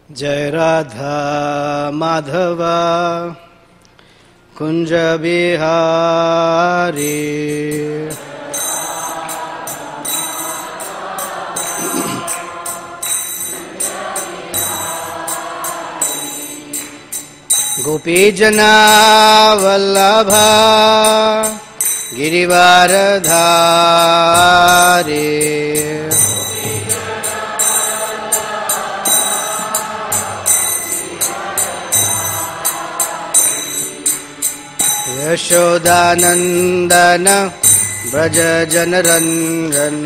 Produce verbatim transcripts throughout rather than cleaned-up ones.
जय राधा माधव कुंज बिहारी। गोपी जना वल्लभा गिरिवारधारी। यशोदानंदन ब्रज जनरंजन।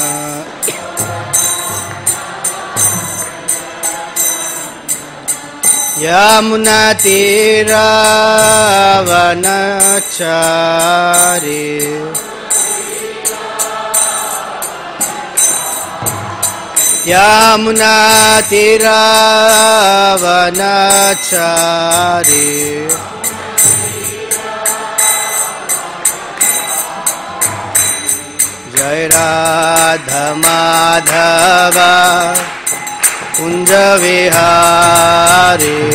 यमुना तीरावनचारी। यमुना तीरावनचारी। जय राधा माधव कुंज विहारी।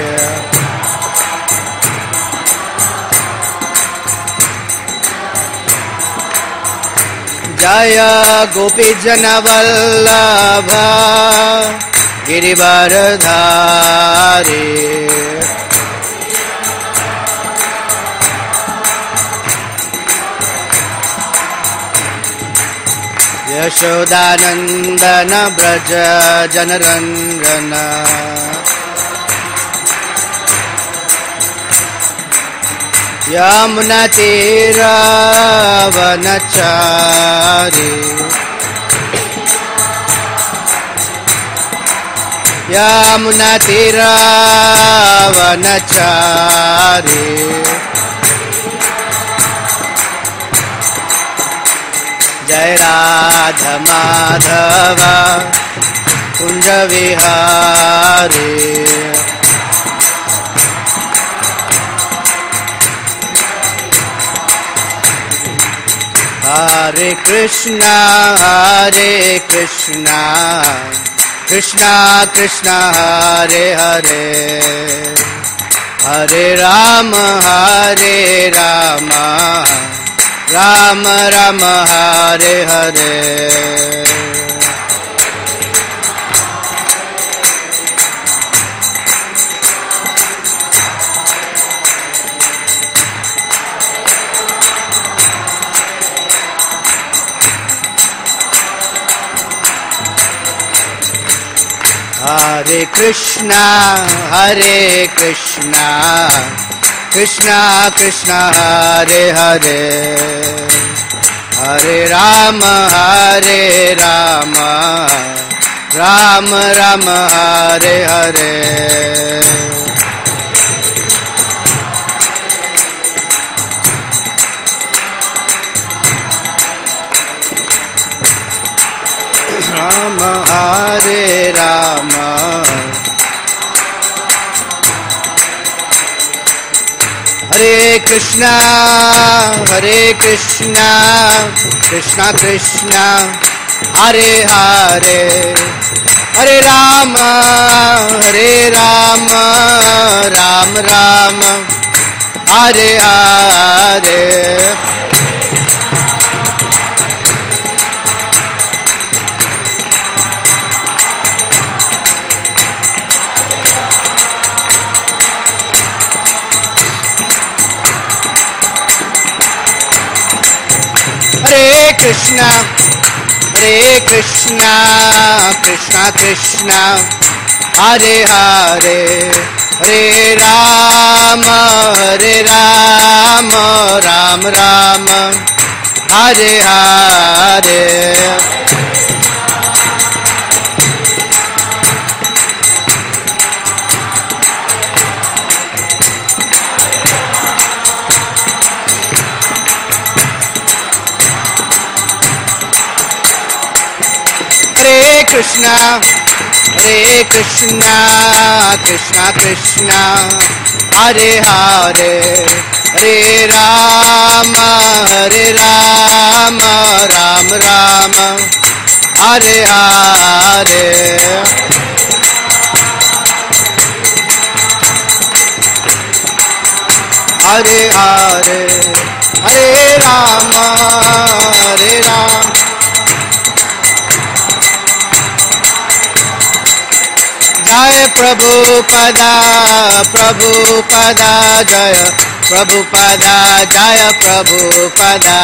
जय गोपी जन वल्लभ गिरिवारधारी। यशोदानंदन ब्रज जनरंजन। यमुना तीरावनचारी। यमुना तीरावनचारी। जय राधा माधव कुंज विहारी। हरे कृष्णा हरे कृष्णा कृष्णा कृष्णा हरे हरे। हरे राम हरे राम राम राम हरे हरे। हरे कृष्णा हरे कृष्णा कृष्णा कृष्णा हरे हरे। हरे राम हरे राम राम राम हरे हरे। राम हरे राम हरे कृष्णा हरे कृष्णा कृष्णा कृष्णा हरे हरे। हरे राम हरे राम राम राम हरे हरे। हरे कृष्णा हरे कृष्णा कृष्णा कृष्णा हरे हरे। हरे राम हरे राम राम राम हरे हरे। हरे कृष्णा हरे कृष्णा कृष्णा कृष्णा हरे हरे। हरे राम हरे Ram Ram Ram Hare Hare. Hare Hare, Hare Rama, Hare Rama. Jaya Prabhupada, Prabhupada, Jaya Prabhupada, Jaya Prabhupada.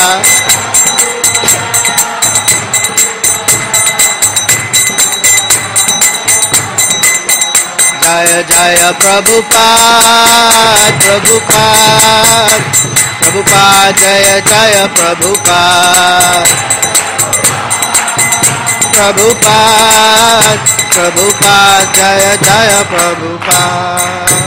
Jaya Jaya Prabhupada, Prabhupada, Prabhupada, Jaya Jaya Prabhupada, Prabhupada, Prabhupada, Jaya Jaya Prabhupada.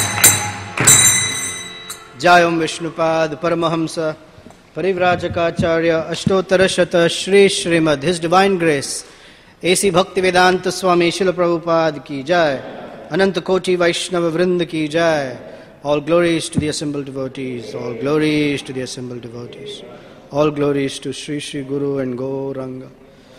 Jayam Vishnupad Paramahamsa Parivrajakacharya Ashtottara Shata Shri Srimad His Divine Grace A C Bhaktivedanta Swami Srila Prabhupada Ki Jai, Ananta Koti Vaishnava Vrinda Ki Jai. All glories to the assembled devotees, all glories to the assembled devotees, all glories to Sri Sri Guru and Gauranga.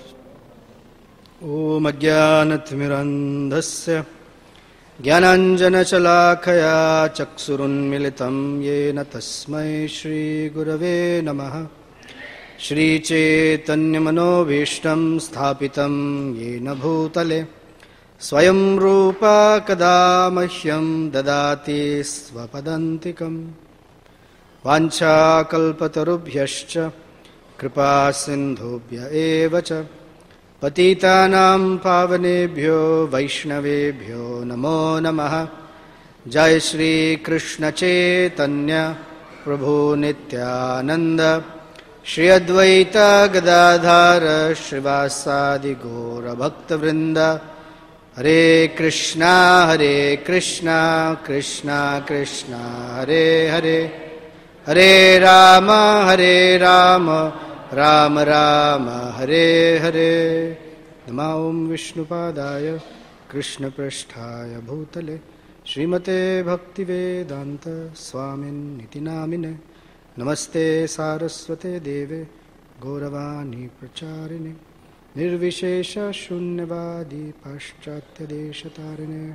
Om Ajnanatmirandhasya Jnananjana Chalakaya Chaksurunmilitam Yena Tasmai Shri Gurave Namaha. Shri Chaitanya Manobhishtam Sthapitam Yena Bhutale Swayam Rupa Kada Mahyam Dadati Svapadantikam Vancha Kalpatarubhyascha Kripa Sindhubhya Evacha Patitanam Pavanebhyo Vaishnavebhyo Namo Namaha. Jai Shri Krishna Chaitanya Prabhu Nityananda Shri Advaita Gadadhara Srivasadi Gaura Bhakta Vrinda. Hare Krishna, Hare Krishna, Krishna Krishna, Hare Hare, Hare Rama, Hare Rama, Rama Rama, Hare Hare. Namah Vishnupadaya, Krishna Prasthaya Bhutale, Srimate Bhaktivedanta Swamin Niti Namine. Namaste Saraswate Deve, Gauravani Pracharine, Nirvishesha Shunyavadi Paschatya Deshatarine.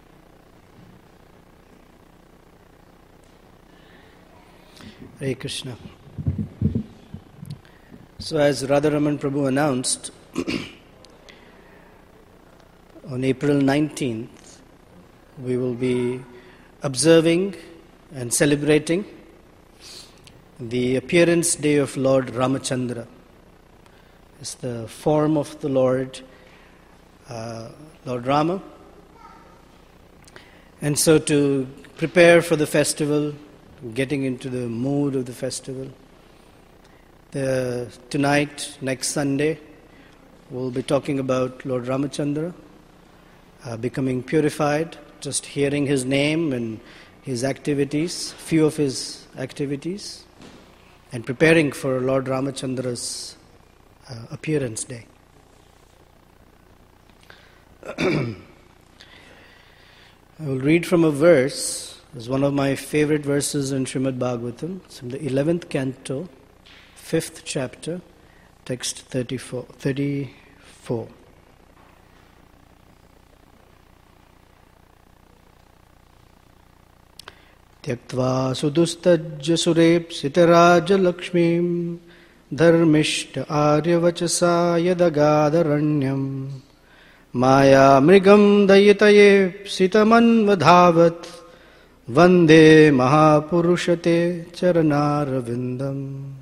Hare Krishna. So as Radharaman Prabhu announced, on April nineteenth, we will be observing and celebrating the appearance day of Lord Ramachandra. It's the form of the Lord, uh, Lord Rama. And so to prepare for the festival, getting into the mood of the festival, the, tonight, next Sunday, we'll be talking about Lord Ramachandra, uh, becoming purified, just hearing his name and his activities, few of his activities, and preparing for Lord Ramachandra's uh, appearance day. I will read from a verse. It's one of my favorite verses in Srimad Bhagavatam. It's from the eleventh canto, fifth chapter, text thirty-four. thirty-four. Tyaktva sudustajya surepsitaraja lakshmim dharmishta aryavachasa yadagadharanyam maya mrigam dayitaye sitamanvadhavat vande mahapurushate charanaravindam.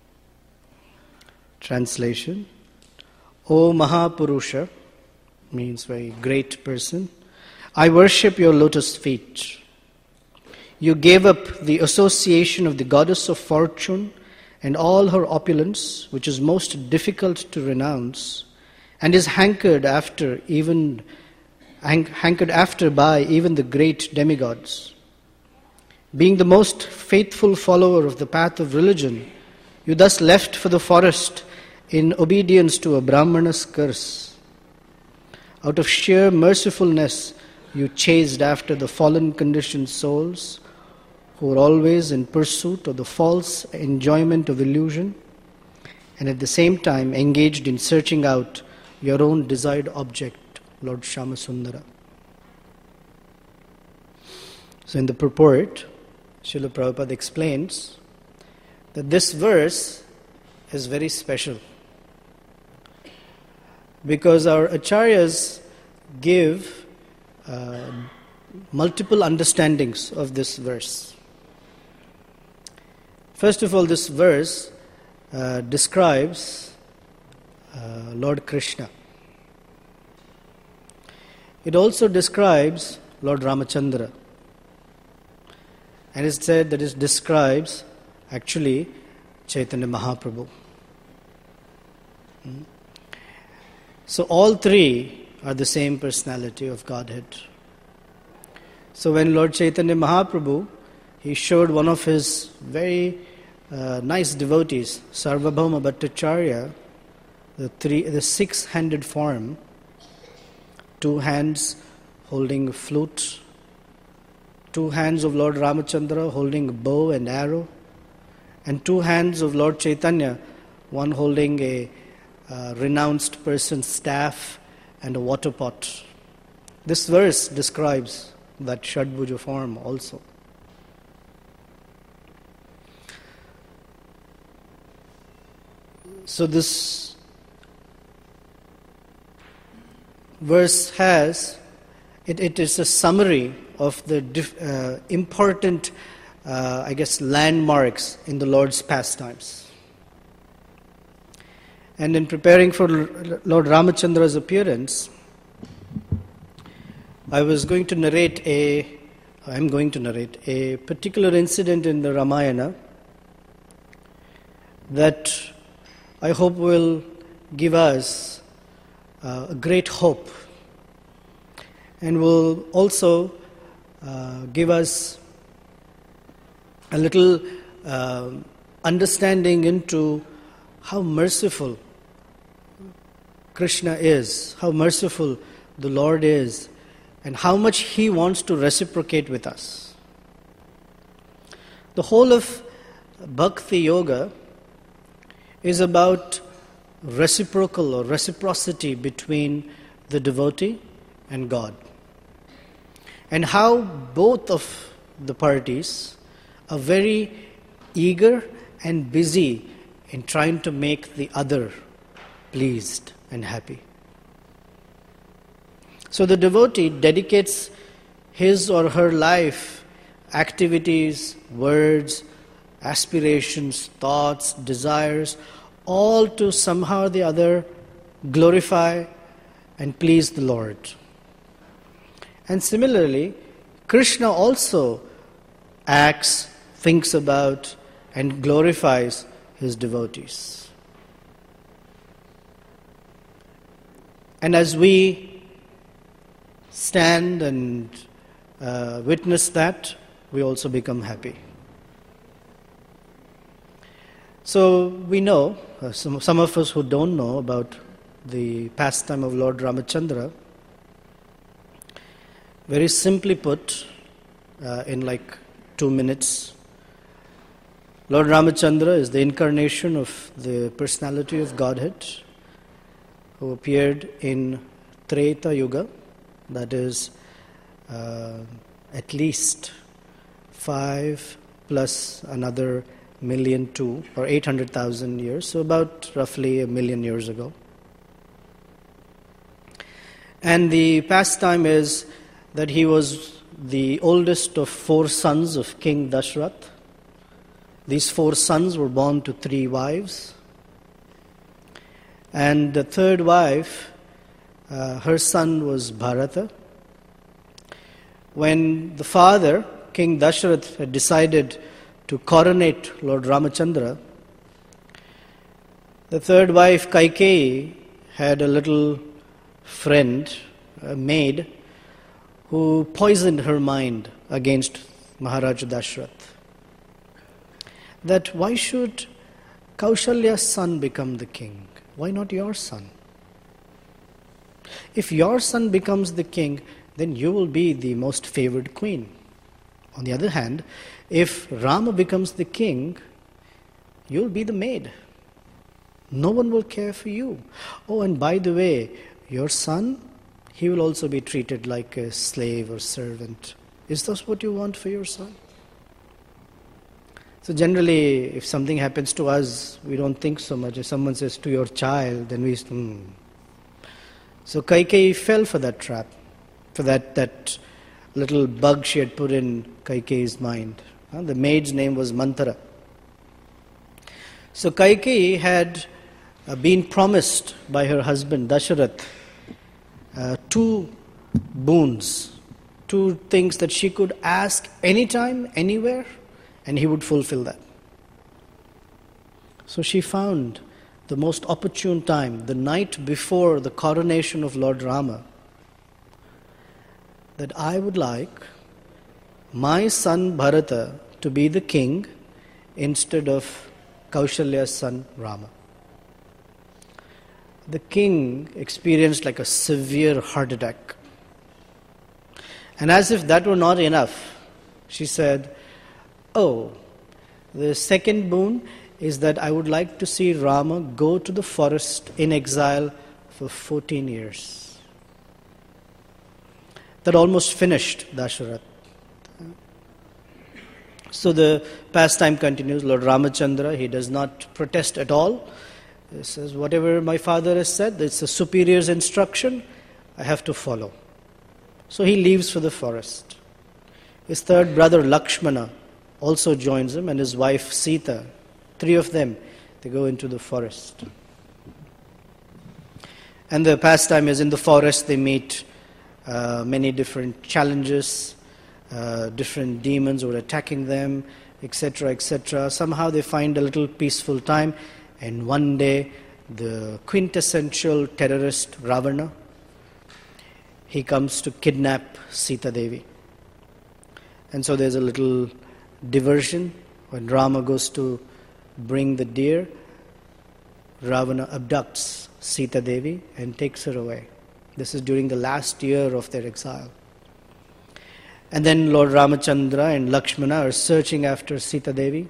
Translation. O Mahapurusha, means very great person, I worship your lotus feet. You gave up the association of the goddess of fortune and all her opulence, which is most difficult to renounce, and is hankered after even hank- hankered after by even the great demigods. Being the most faithful follower of the path of religion, you thus left for the forest in obedience to a Brahmana's curse. Out of sheer mercifulness, you chased after the fallen conditioned souls who were always in pursuit of the false enjoyment of illusion, and at the same time engaged in searching out your own desired object, Lord Shyamasundara. So in the purport, Srila Prabhupada explains that this verse is very special because our acharyas give uh, multiple understandings of this verse. First of all, this verse uh, describes uh, Lord Krishna. It also describes Lord Ramachandra. And it's said that it describes actually Chaitanya Mahaprabhu. Hmm? So all three are the same personality of Godhead. So when Lord Chaitanya Mahaprabhu, he showed one of his very uh, nice devotees, Sarvabhauma Bhattacharya, the three, the six-handed form, two hands holding a flute, two hands of Lord Ramachandra holding a bow and arrow, and two hands of Lord Chaitanya, one holding a uh, renounced person's staff and a water pot. This verse describes that Shadbhuja form also. So this verse has, it, it is a summary of the dif, uh, important, uh, I guess, landmarks in the Lord's pastimes. And in preparing for Lord Ramachandra's appearance, I was going to narrate a, I'm going to narrate a particular incident in the Ramayana that I hope will give us uh, a great hope and will also uh, give us a little uh, understanding into how merciful Krishna is, how merciful the Lord is, and how much He wants to reciprocate with us. The whole of Bhakti Yoga is about reciprocal or reciprocity between the devotee and God, and how both of the parties are very eager and busy in trying to make the other pleased and happy. So the devotee dedicates his or her life, activities, words, aspirations, thoughts, desires, all to somehow or the other glorify and please the Lord. And similarly, Krishna also acts, thinks about, and glorifies his devotees. And as we stand and uh, witness that, we also become happy. So we know, uh, some, some of us who don't know about the pastime of Lord Ramachandra, very simply put, uh, in like two minutes, Lord Ramachandra is the incarnation of the personality of Godhead who appeared in Treta Yuga, that is uh, at least five plus another million two, or eight hundred thousand years, so about roughly a million years ago. And the pastime is that he was the oldest of four sons of King Dashrath. These four sons were born to three wives. And the third wife, uh, her son was Bharata. When the father, King Dashrath, had decided to coronate Lord Ramachandra, the third wife, Kaikeyi, had a little friend, a maid, who poisoned her mind against Maharaja Dashrath. That why should Kaushalya's son become the king? Why not your son? If your son becomes the king, then you will be the most favored queen. On the other hand, if Rama becomes the king, you'll be the maid. No one will care for you. Oh, and by the way, your son, he will also be treated like a slave or servant. Is this what you want for your son? So generally, if something happens to us, we don't think so much. If someone says to your child, then we, hmm. So Kaikeyi fell for that trap, for that, that little bug she had put in Kaikeyi's mind. Uh, the maid's name was Manthara. So Kaikeyi had uh, been promised by her husband Dasharath uh, two boons, two things that she could ask anytime, anywhere, and he would fulfill that. So she found the most opportune time, the night before the coronation of Lord Rama, that I would like my son Bharata to be the king instead of Kaushalya's son Rama. The king experienced like a severe heart attack. And as if that were not enough, she said, oh, the second boon is that I would like to see Rama go to the forest in exile for fourteen years. That almost finished Dasharath. So the pastime continues. Lord Ramachandra, he does not protest at all. He says, whatever my father has said, it's the superior's instruction, I have to follow. So he leaves for the forest. His third brother Lakshmana also joins him, and his wife Sita. Three of them, they go into the forest. And the pastime is in the forest, they meet uh, many different challenges, uh, different demons who are attacking them, et cetera, et cetera. Somehow they find a little peaceful time, and one day the quintessential terrorist Ravana, he comes to kidnap Sita Devi. And so there's a little diversion. When Rama goes to bring the deer, Ravana abducts Sita Devi and takes her away. This is during the last year of their exile. And then Lord Ramachandra and Lakshmana are searching after Sita Devi.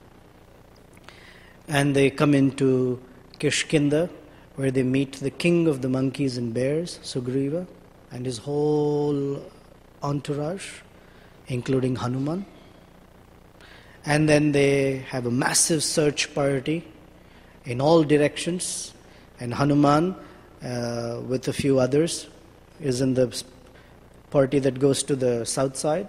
And they come into Kishkinda, where they meet the king of the monkeys and bears, Sugriva, and his whole entourage, including Hanuman. And then they have a massive search party in all directions. And Hanuman, uh, with a few others, is in the party that goes to the south side.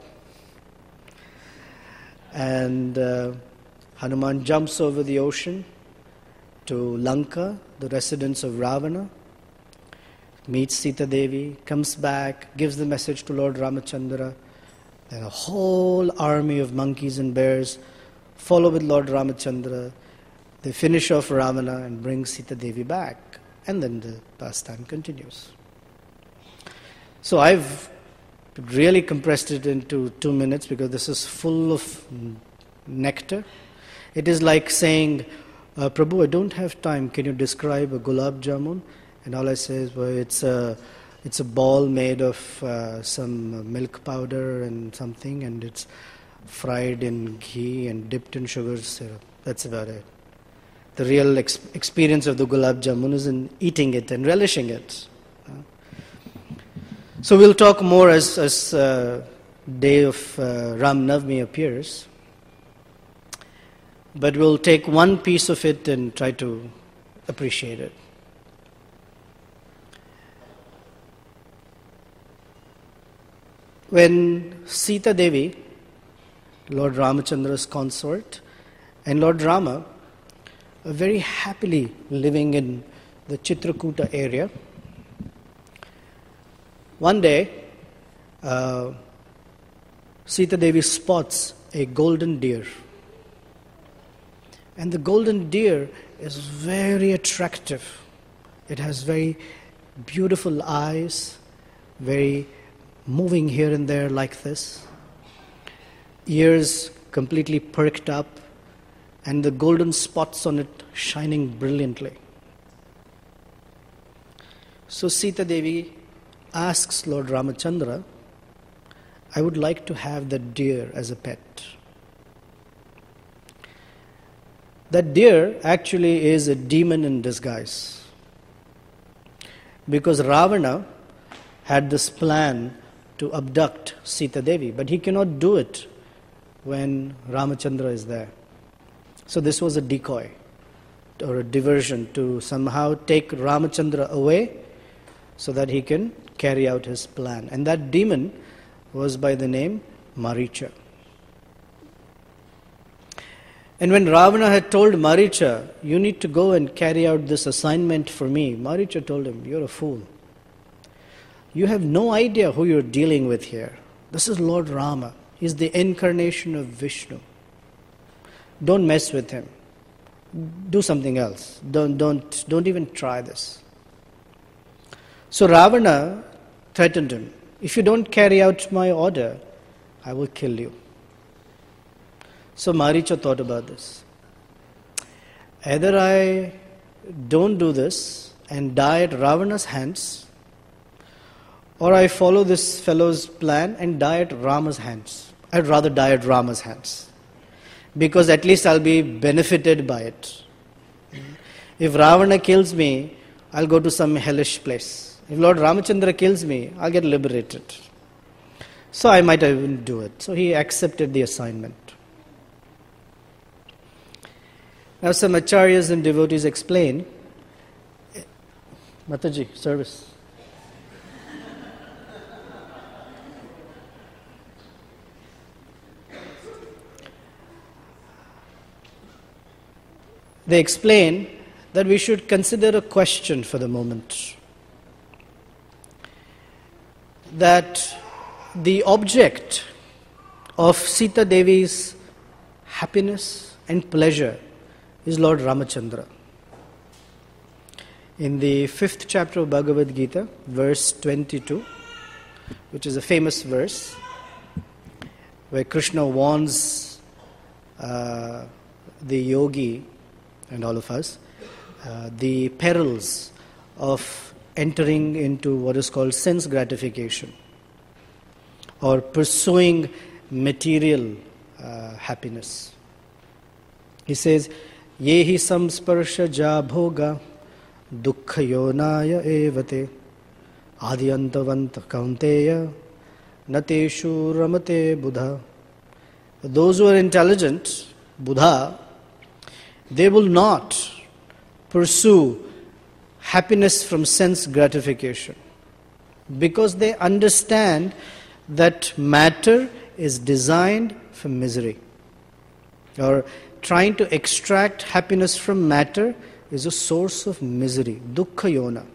And uh, Hanuman jumps over the ocean to Lanka, the residence of Ravana, meets Sita Devi, comes back, gives the message to Lord Ramachandra. Then a whole army of monkeys and bears follow with Lord Ramachandra. They finish off Ravana and bring Sita Devi back. And then the pastime continues. So I've really compressed it into two minutes because this is full of nectar. It is like saying, uh, Prabhu, I don't have time. Can you describe a gulab jamun? And all I say is, well, it's a... It's a ball made of uh, some milk powder and something, and it's fried in ghee and dipped in sugar syrup. That's about it. The real ex- experience of the gulab jamun is in eating it and relishing it. So we'll talk more as as uh, day of uh, Ram Navami appears. But we'll take one piece of it and try to appreciate it. When Sita Devi, Lord Ramachandra's consort, and Lord Rama are very happily living in the Chitrakuta area, one day uh, Sita Devi spots a golden deer. And the golden deer is very attractive. It has very beautiful eyes, very moving here and there like this, ears completely perked up, and the golden spots on it shining brilliantly. So Sita Devi asks Lord Ramachandra, I would like to have that deer as a pet. That deer actually is a demon in disguise. Because Ravana had this plan to abduct Sita Devi, but he cannot do it when Ramachandra is there. So this was a decoy or a diversion to somehow take Ramachandra away so that he can carry out his plan. And that demon was by the name Maricha. And when Ravana had told Maricha, you need to go and carry out this assignment for me, Maricha told him, you're a fool. You have no idea who you're dealing with here. This is Lord Rama. He's the incarnation of Vishnu. Don't mess with him. Do something else. Don't, don't, don't even try this. So Ravana threatened him, if you don't carry out my order, I will kill you. So Maricha thought about this. Either I don't do this and die at Ravana's hands, or I follow this fellow's plan and die at Rama's hands. I'd rather die at Rama's hands, because at least I'll be benefited by it. If Ravana kills me, I'll go to some hellish place. If Lord Ramachandra kills me, I'll get liberated. So I might even do it. So he accepted the assignment. Now some acharyas and devotees explain, Mataji, service. They explain that we should consider a question for the moment. That the object of Sita Devi's happiness and pleasure is Lord Ramachandra. In the fifth chapter of Bhagavad Gita, verse twenty-two, which is a famous verse, where Krishna warns uh, the yogi and all of us, uh, the perils of entering into what is called sense gratification or pursuing material uh, happiness. He says, Yehi samsparsha ja bhoga dukkha yonaya evate adiyantavanta kaunteya nateshu ramate buddha. Those who are intelligent, Buddha, they will not pursue happiness from sense gratification because they understand that matter is designed for misery. Or trying to extract happiness from matter is a source of misery, dukkha yona.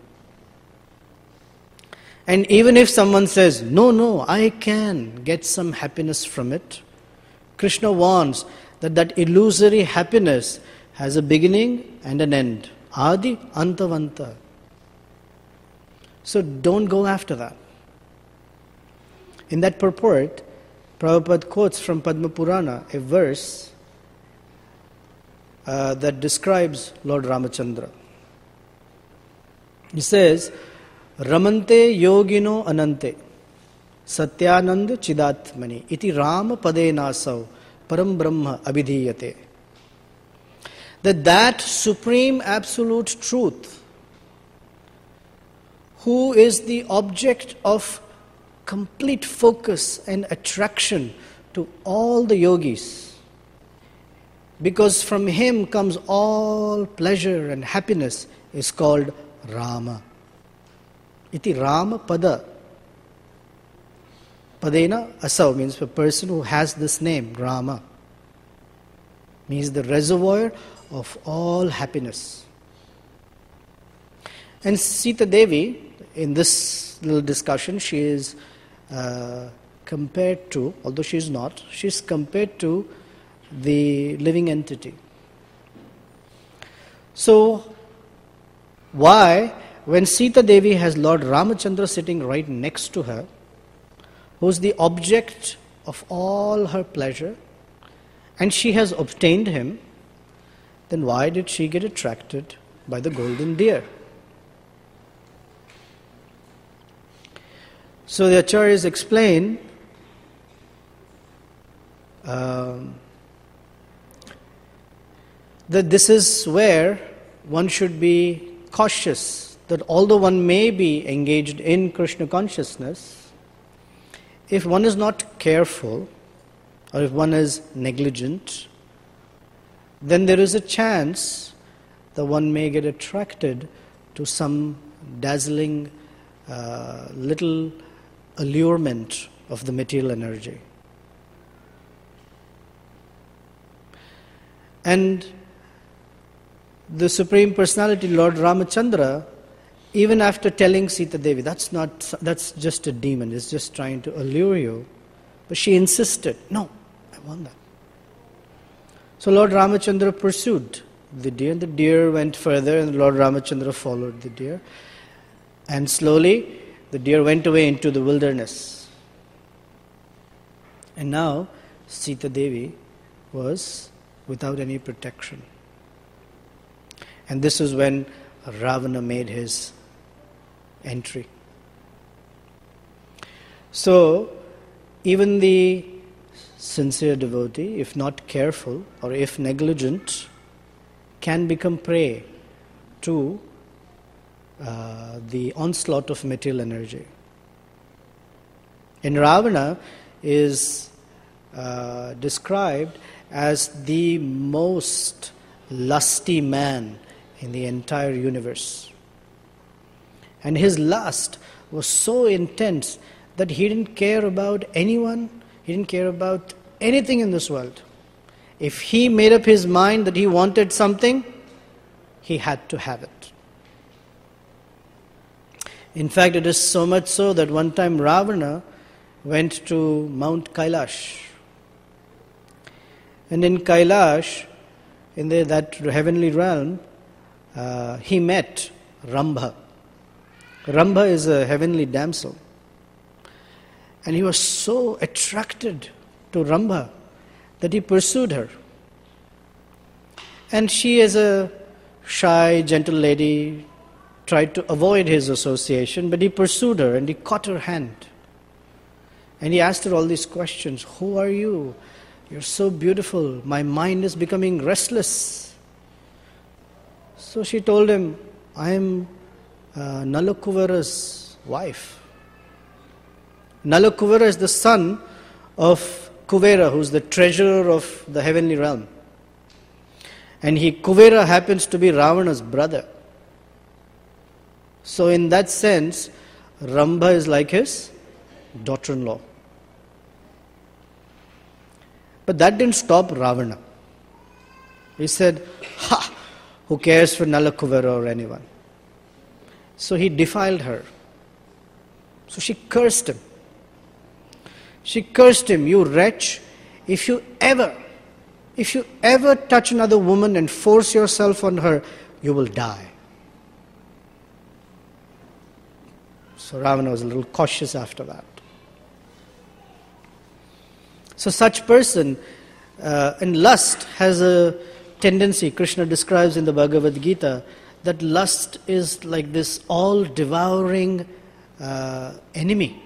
And even if someone says, no, no, I can get some happiness from it, Krishna warns that that illusory happiness has a beginning and an end. Adi antavanta. So don't go after that. In that purport, Prabhupada quotes from Padma Purana a verse uh, that describes Lord Ramachandra. He says, Ramante yogino anante satyanand chidatmani iti rama padenasau param brahma abhidhiyate. That that supreme absolute truth, who is the object of complete focus and attraction to all the yogis, because from him comes all pleasure and happiness, is called Rama. Iti Rama pada. Padena asau means a person who has this name, Rama. Means the reservoir of all happiness. And Sita Devi, in this little discussion, she is uh, compared to, although she is not, she is compared to the living entity. So, why, when Sita Devi has Lord Ramachandra sitting right next to her, who is the object of all her pleasure, and she has obtained him, then why did she get attracted by the golden deer? So the acharyas explain um, that this is where one should be cautious, that although one may be engaged in Krishna consciousness, if one is not careful, or if one is negligent, then there is a chance that one may get attracted to some dazzling uh, little allurement of the material energy. And the Supreme Personality, Lord Ramachandra, even after telling Sita Devi, that's not, that's just a demon, it's just trying to allure you. But she insisted, no, I want that. So Lord Ramachandra pursued the deer, and the deer went further, and Lord Ramachandra followed the deer. And slowly, the deer went away into the wilderness. And now, Sita Devi was without any protection. And this is when Ravana made his entry. So, even the sincere devotee, if not careful or if negligent, can become prey to uh, the onslaught of material energy. And Ravana is uh, described as the most lusty man in the entire universe. And his lust was so intense that he didn't care about anyone, he didn't care about anything in this world. If he made up his mind that he wanted something, he had to have it. In fact, it is so much so that one time Ravana went to Mount Kailash. And in Kailash, in the, that heavenly realm, uh, he met Rambha. Rambha is a heavenly damsel. And he was so attracted to Rambha that he pursued her. And she, as a shy, gentle lady, tried to avoid his association, but he pursued her and he caught her hand. And he asked her all these questions. Who are you? You're so beautiful. My mind is becoming restless. So she told him, I am uh, Nalakuvara's wife. Nalakuvara is the son of Kuvera, who's the treasurer of the heavenly realm. And he, Kuvera happens to be Ravana's brother. So in that sense, Rambha is like his daughter-in-law. But that didn't stop Ravana. He said, ha, who cares for Nalakuvara or anyone? So he defiled her. So she cursed him. She cursed him, you wretch, if you ever, if you ever touch another woman and force yourself on her, you will die. So Ravana was a little cautious after that. So such person, uh, and lust has a tendency, Krishna describes in the Bhagavad Gita, that lust is like this all-devouring uh, enemy.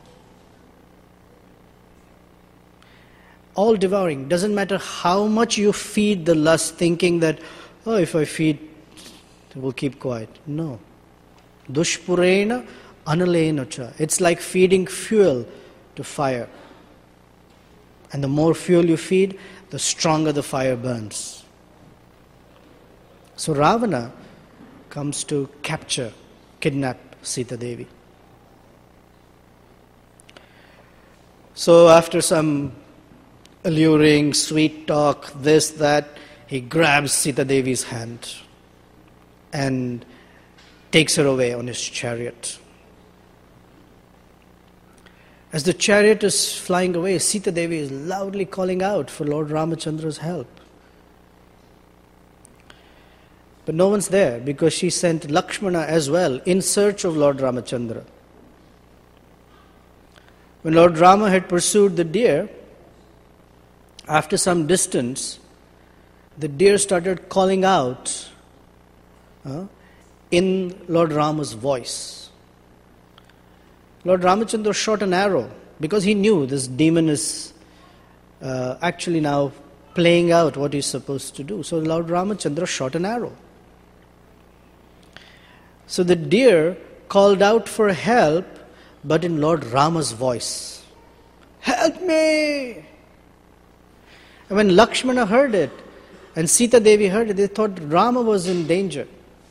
All-devouring. Doesn't matter how much you feed the lust, thinking that, oh, if I feed, it will keep quiet. No. Dushpurena analena cha. It's like feeding fuel to fire. And the more fuel you feed, the stronger the fire burns. So Ravana comes to capture, kidnap Sita Devi. So after some alluring, sweet talk, this, that, he grabs Sita Devi's hand and takes her away on his chariot. As the chariot is flying away, Sita Devi is loudly calling out for Lord Ramachandra's help. But no one's there because she sent Lakshmana as well in search of Lord Ramachandra. When Lord Rama had pursued the deer, after some distance, the deer started calling out uh, in Lord Rama's voice. Lord Ramachandra shot an arrow because he knew this demon is uh, actually now playing out what he's supposed to do. So Lord Ramachandra shot an arrow. So the deer called out for help, but in Lord Rama's voice. Help me! And when Lakshmana heard it, And Sita Devi heard it. They thought Rama was in danger.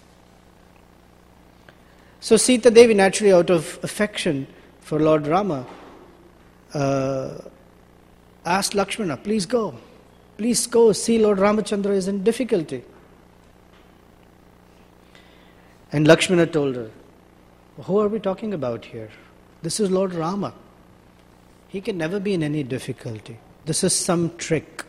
So Sita Devi, naturally out of affection for Lord Rama, uh, asked Lakshmana, please go. Please go see Lord Ramachandra is in difficulty. And Lakshmana told her, who are we talking about here? This is Lord Rama. He can never be in any difficulty. This is some trick.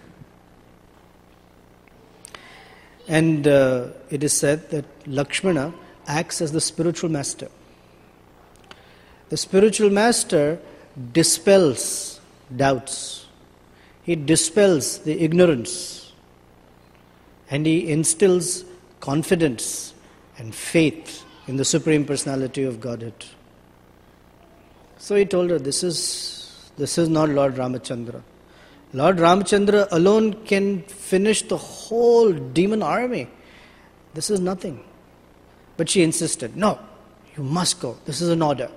And uh, it is said that Lakshmana acts as the spiritual master. The spiritual master dispels doubts. He dispels the ignorance. And he instills confidence and faith in the Supreme Personality of Godhead. So he told her, this is, this is not Lord Ramachandra. Lord Ramachandra alone can finish the whole demon army. This is nothing. But she insisted, no, you must go. This is an order.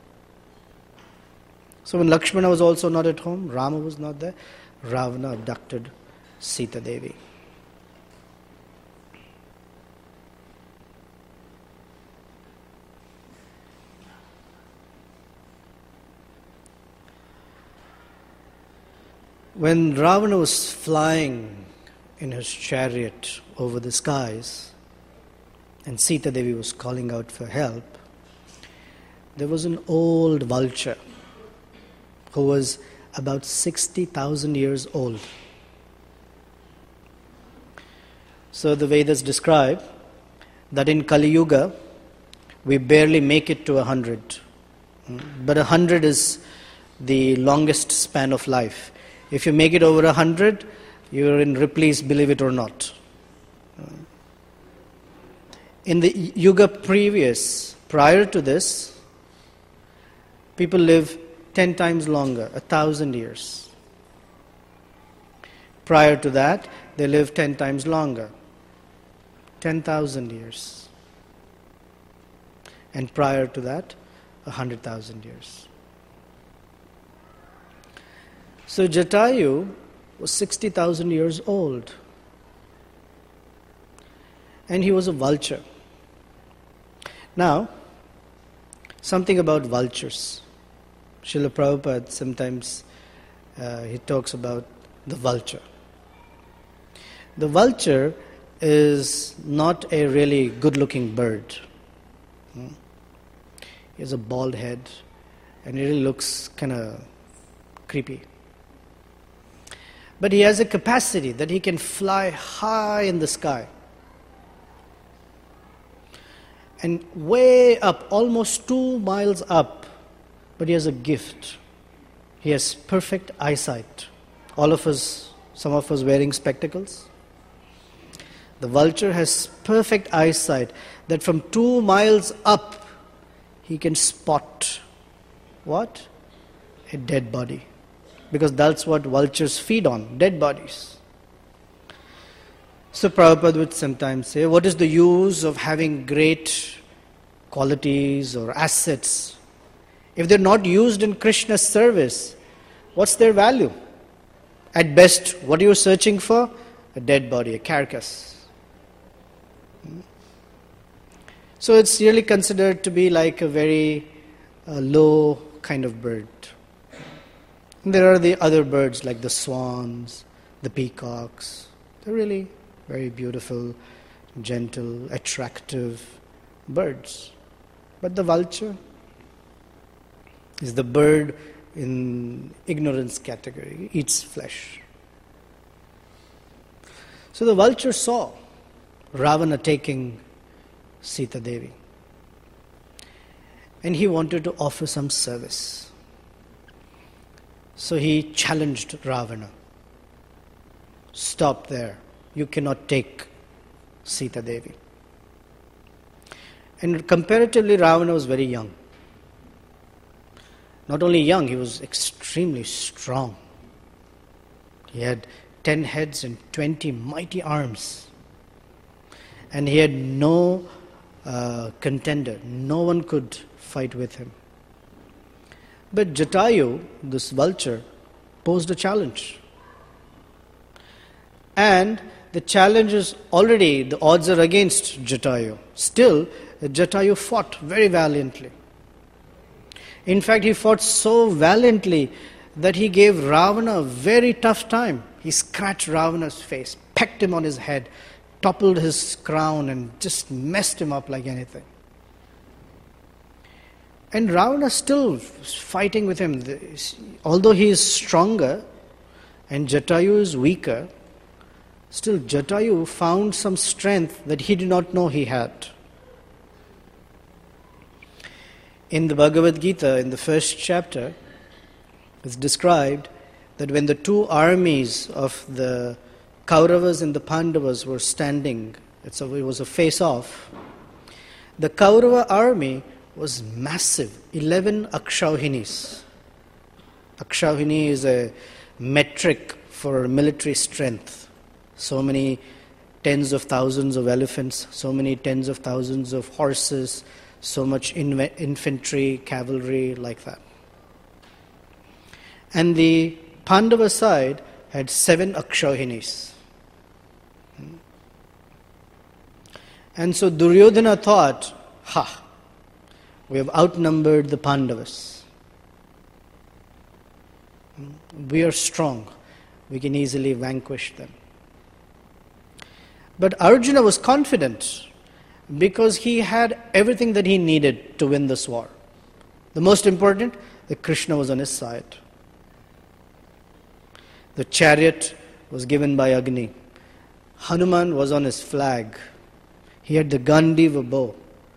So when Lakshmana was also not at home, Rama was not there, Ravana abducted Sita Devi. When Ravana was flying in his chariot over the skies and Sita Devi was calling out for help, there was an old vulture who was about sixty thousand years old. So the Vedas describe that in Kali Yuga, we barely make it to a hundred. But a hundred is the longest span of life. If you make it over a hundred, you're in Ripley's Believe It or Not. In the Yuga previous, prior to this, people live ten times longer, a thousand years. Prior to that, they live ten times longer, ten thousand years. And prior to that, a hundred thousand years. So Jatayu was sixty thousand years old. And he was a vulture. Now, something about vultures. Srila Prabhupada sometimes uh, he talks about the vulture. The vulture is not a really good-looking bird. Hmm? He has a bald head and it really looks kind of creepy. But he has a capacity that he can fly high in the sky. And way up, almost two miles up, but he has a gift. He has perfect eyesight. All of us, some of us wearing spectacles. The vulture has perfect eyesight that from two miles up, he can spot what? A dead body. Because that's what vultures feed on, dead bodies. So Prabhupada would sometimes say, what is the use of having great qualities or assets? If they're not used in Krishna's service, what's their value? At best, what are you searching for? A dead body, a carcass. So it's really considered to be like a very uh, low kind of bird. And there are the other birds like the swans, the peacocks. They're really very beautiful, gentle, attractive birds. But the vulture is the bird in ignorance category, eats flesh. So the vulture saw Ravana taking Sita Devi. And he wanted to offer some service. So he challenged Ravana. Stop there. You cannot take Sita Devi. And comparatively, Ravana was very young. Not only young, he was extremely strong. He had ten heads and twenty mighty arms. And he had no uh, contender. No one could fight with him. But Jatayu, this vulture, posed a challenge. And the challenge is already, the odds are against Jatayu. Still, Jatayu fought very valiantly. In fact, he fought so valiantly that he gave Ravana a very tough time. He scratched Ravana's face, pecked him on his head, toppled his crown, and just messed him up like anything. And Ravana still fighting with him. Although he is stronger and Jatayu is weaker, still Jatayu found some strength that he did not know he had. In the Bhagavad Gita, in the first chapter, it's described that when the two armies of the Kauravas and the Pandavas were standing, it's a, it was a face-off, the Kaurava army was massive, eleven akshauhinis. Akshauhini is a metric for military strength. So many tens of thousands of elephants, so many tens of thousands of horses, so much inv- infantry, cavalry, like that. And the Pandava side had seven akshauhinis. And so Duryodhana thought, ha, we have outnumbered the Pandavas. We are strong. We can easily vanquish them. But Arjuna was confident because he had everything that he needed to win this war. The most important, that Krishna was on his side. The chariot was given by Agni. Hanuman was on his flag. He had the Gandiva bow.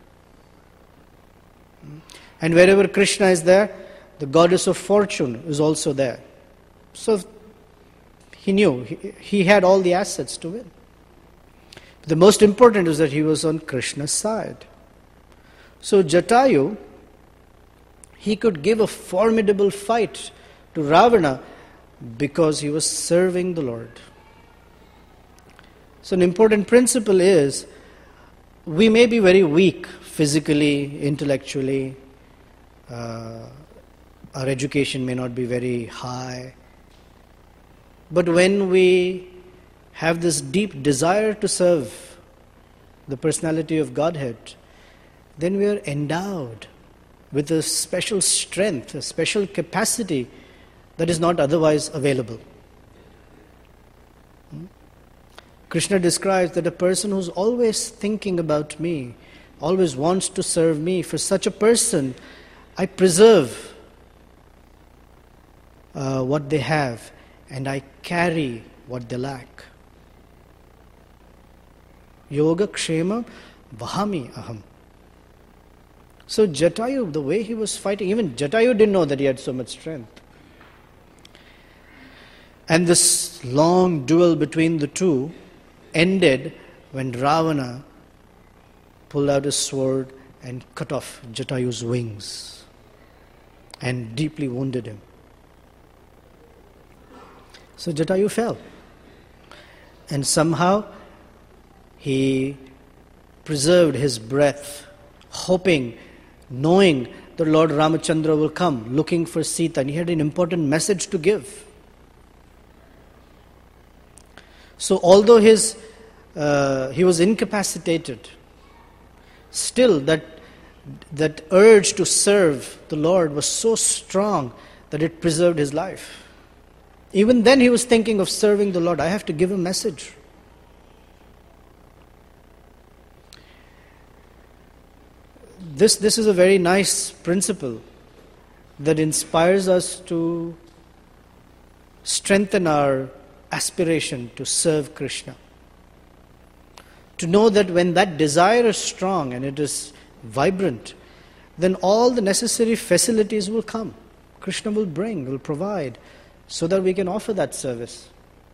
And wherever Krishna is there, the goddess of fortune is also there. So he knew, he, he had all the assets to win. But the most important is that he was on Krishna's side. So Jatayu, he could give a formidable fight to Ravana because he was serving the Lord. So an important principle is, we may be very weak physically, intellectually, uh, our education may not be very high, but when we have this deep desire to serve the personality of Godhead, then we are endowed with a special strength, a special capacity that is not otherwise available. Hmm? Krishna describes that a person who's always thinking about me, always wants to serve me, for such a person, I preserve uh, what they have and I carry what they lack. Yoga kshema vahami aham. So Jatayu, the way he was fighting, even Jatayu didn't know that he had so much strength. And this long duel between the two ended when Ravana pulled out his sword and cut off Jatayu's wings and deeply wounded him. So Jatayu fell. And somehow he preserved his breath, hoping, knowing the Lord Ramachandra will come, looking for Sita, and he had an important message to give. So although his uh, he was incapacitated, still that that urge to serve the Lord was so strong that it preserved his life. Even then he was thinking of serving the Lord. I have to give a message. This, this is a very nice principle that inspires us to strengthen our aspiration to serve Krishna. To know that when that desire is strong and it is vibrant, then all the necessary facilities will come. Krishna will bring, will provide, so that we can offer that service.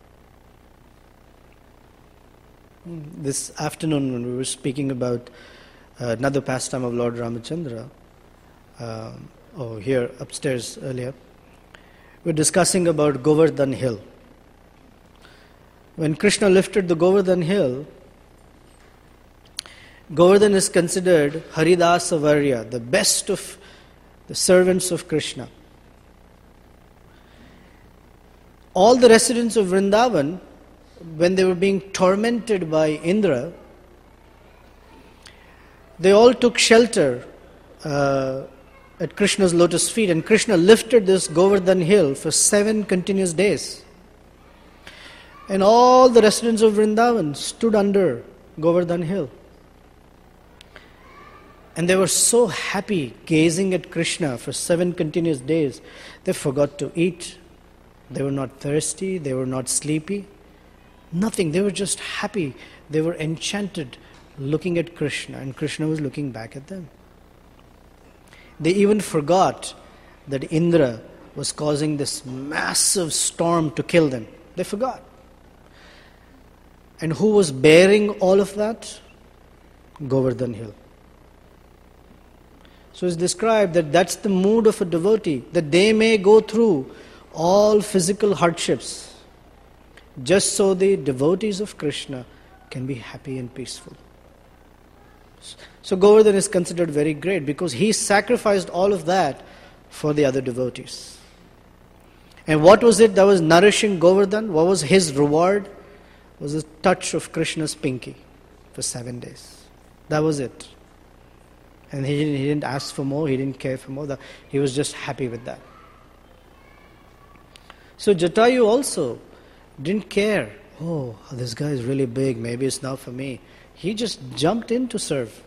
This afternoon when we were speaking about uh, another pastime of Lord Ramachandra, uh, oh here upstairs earlier, we were discussing about Govardhan Hill. When Krishna lifted the Govardhan Hill, Govardhan is considered Haridasa Varya, the best of the servants of Krishna. All the residents of Vrindavan when they were being tormented by Indra, they all took shelter uh, at Krishna's lotus feet, and Krishna lifted this Govardhan hill for seven continuous days. And all the residents of Vrindavan stood under Govardhan hill. And they were so happy gazing at Krishna for seven continuous days, they forgot to eat. They were not thirsty, they were not sleepy. Nothing, they were just happy. They were enchanted looking at Krishna, and Krishna was looking back at them. They even forgot that Indra was causing this massive storm to kill them. They forgot. And who was bearing all of that? Govardhan hill. So it's described that that's the mood of a devotee, that they may go through all physical hardships, just so the devotees of Krishna can be happy and peaceful. So Govardhan is considered very great because he sacrificed all of that for the other devotees. And what was it that was nourishing Govardhan? What was his reward? It was a touch of Krishna's pinky for seven days. That was it. And he didn't, he didn't ask for more, he didn't care for more. He was just happy with that. So Jatayu also didn't care. Oh, this guy is really big, maybe it's not for me. He just jumped in to serve.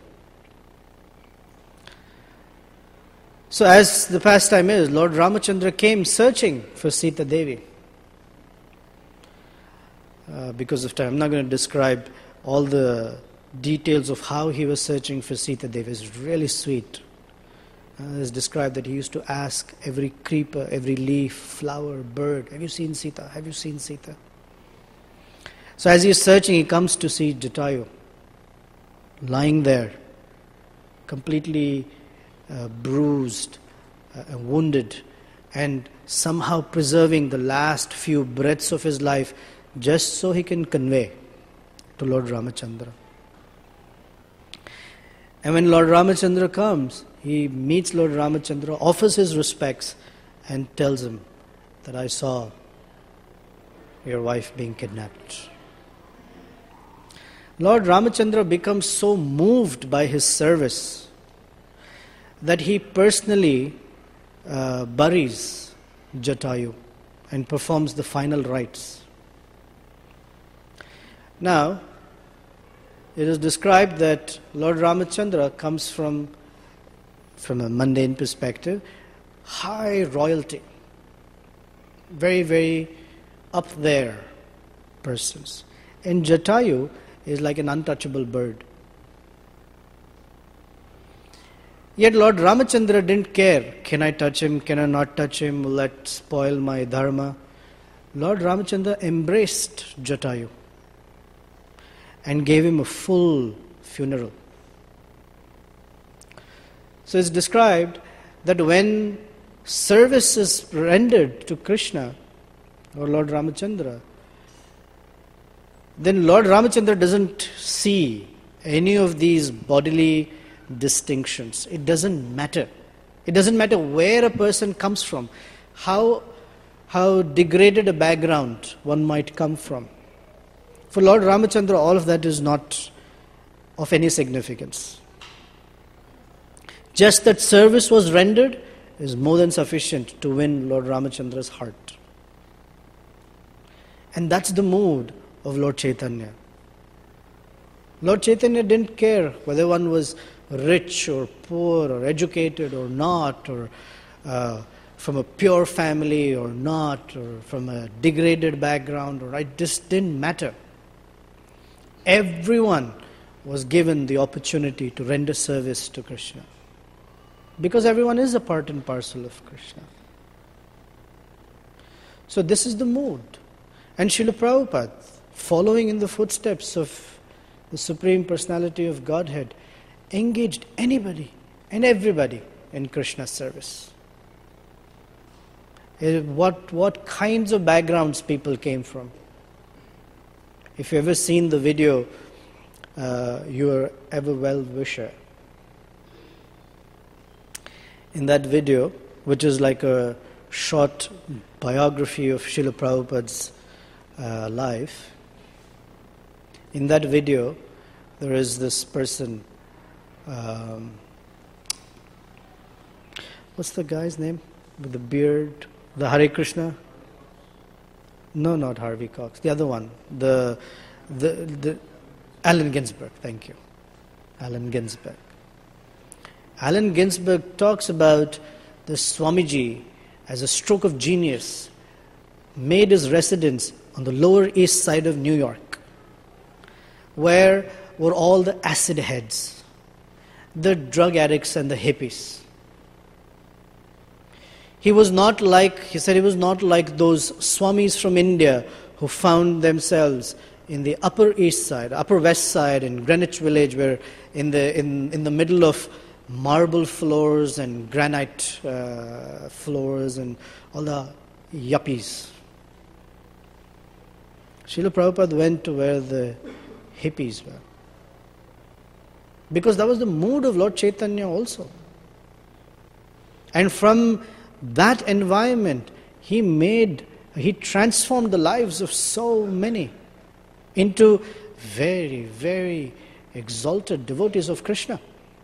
So as the pastime is, Lord Ramachandra came searching for Sita Devi. Uh, because of time, I'm not going to describe all the details of how he was searching for Sita Devi. It's really sweet. Uh, it's described that he used to ask every creeper, every leaf, flower, bird, have you seen Sita? Have you seen Sita? So as he is searching, he comes to see Jatayu lying there, completely uh, bruised, uh, wounded, and somehow preserving the last few breaths of his life just so he can convey to Lord Ramachandra. And when Lord Ramachandra comes, he meets Lord Ramachandra, offers his respects, and tells him that I saw your wife being kidnapped. Lord Ramachandra becomes so moved by his service that he personally uh, buries Jatayu and performs the final rites. Now, it is described that Lord Ramachandra comes from, from a mundane perspective, high royalty, very, very up there persons. And Jatayu is like an untouchable bird. Yet Lord Ramachandra didn't care. Can I touch him? Can I not touch him? Will that spoil my dharma? Lord Ramachandra embraced Jatayu and gave him a full funeral. So it's described that when service is rendered to Krishna or Lord Ramachandra, then Lord Ramachandra doesn't see any of these bodily distinctions. It doesn't matter. It doesn't matter where a person comes from, how, how degraded a background one might come from. For Lord Ramachandra, all of that is not of any significance. Just that service was rendered is more than sufficient to win Lord Ramachandra's heart. And that's the mood of Lord Chaitanya. Lord Chaitanya didn't care whether one was rich or poor or educated or not, or uh, from a pure family or not, or from a degraded background, or it just didn't matter. Everyone was given the opportunity to render service to Krishna, because everyone is a part and parcel of Krishna. So this is the mood. And Srila Prabhupada, following in the footsteps of the Supreme Personality of Godhead, engaged anybody and everybody in Krishna's service. What, what kinds of backgrounds people came from. If you've ever seen the video, uh, Your Ever Well-Wisher. In that video, which is like a short biography of Srila Prabhupada's uh, life, In that video, there is this person, um, what's the guy's name with the beard, the Hare Krishna? No, not Harvey Cox. The other one, the the the Allen Ginsberg. Thank you, Allen Ginsberg. Allen Ginsberg talks about the Swamiji as a stroke of genius, made his residence on the Lower East Side of New York, where were all the acid heads, the drug addicts and the hippies. He was not like, he said he was not like those Swamis from India who found themselves in the Upper East Side, Upper West Side in Greenwich Village, where in the in, in the middle of marble floors and granite uh, floors and all the yuppies. Srila Prabhupada went to where the hippies were. Because that was the mood of Lord Chaitanya also. And from that environment, he made, he transformed the lives of so many into very, very exalted devotees of Krishna.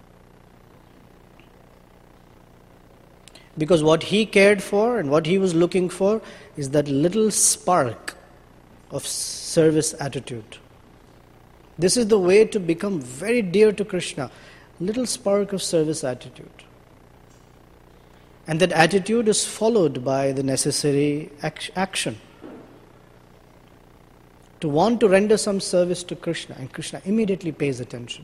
Because what he cared for and what he was looking for is that little spark of service attitude. This is the way to become very dear to Krishna. Little spark of service attitude. And that attitude is followed by the necessary action. To want to render some service to Krishna, and Krishna immediately pays attention.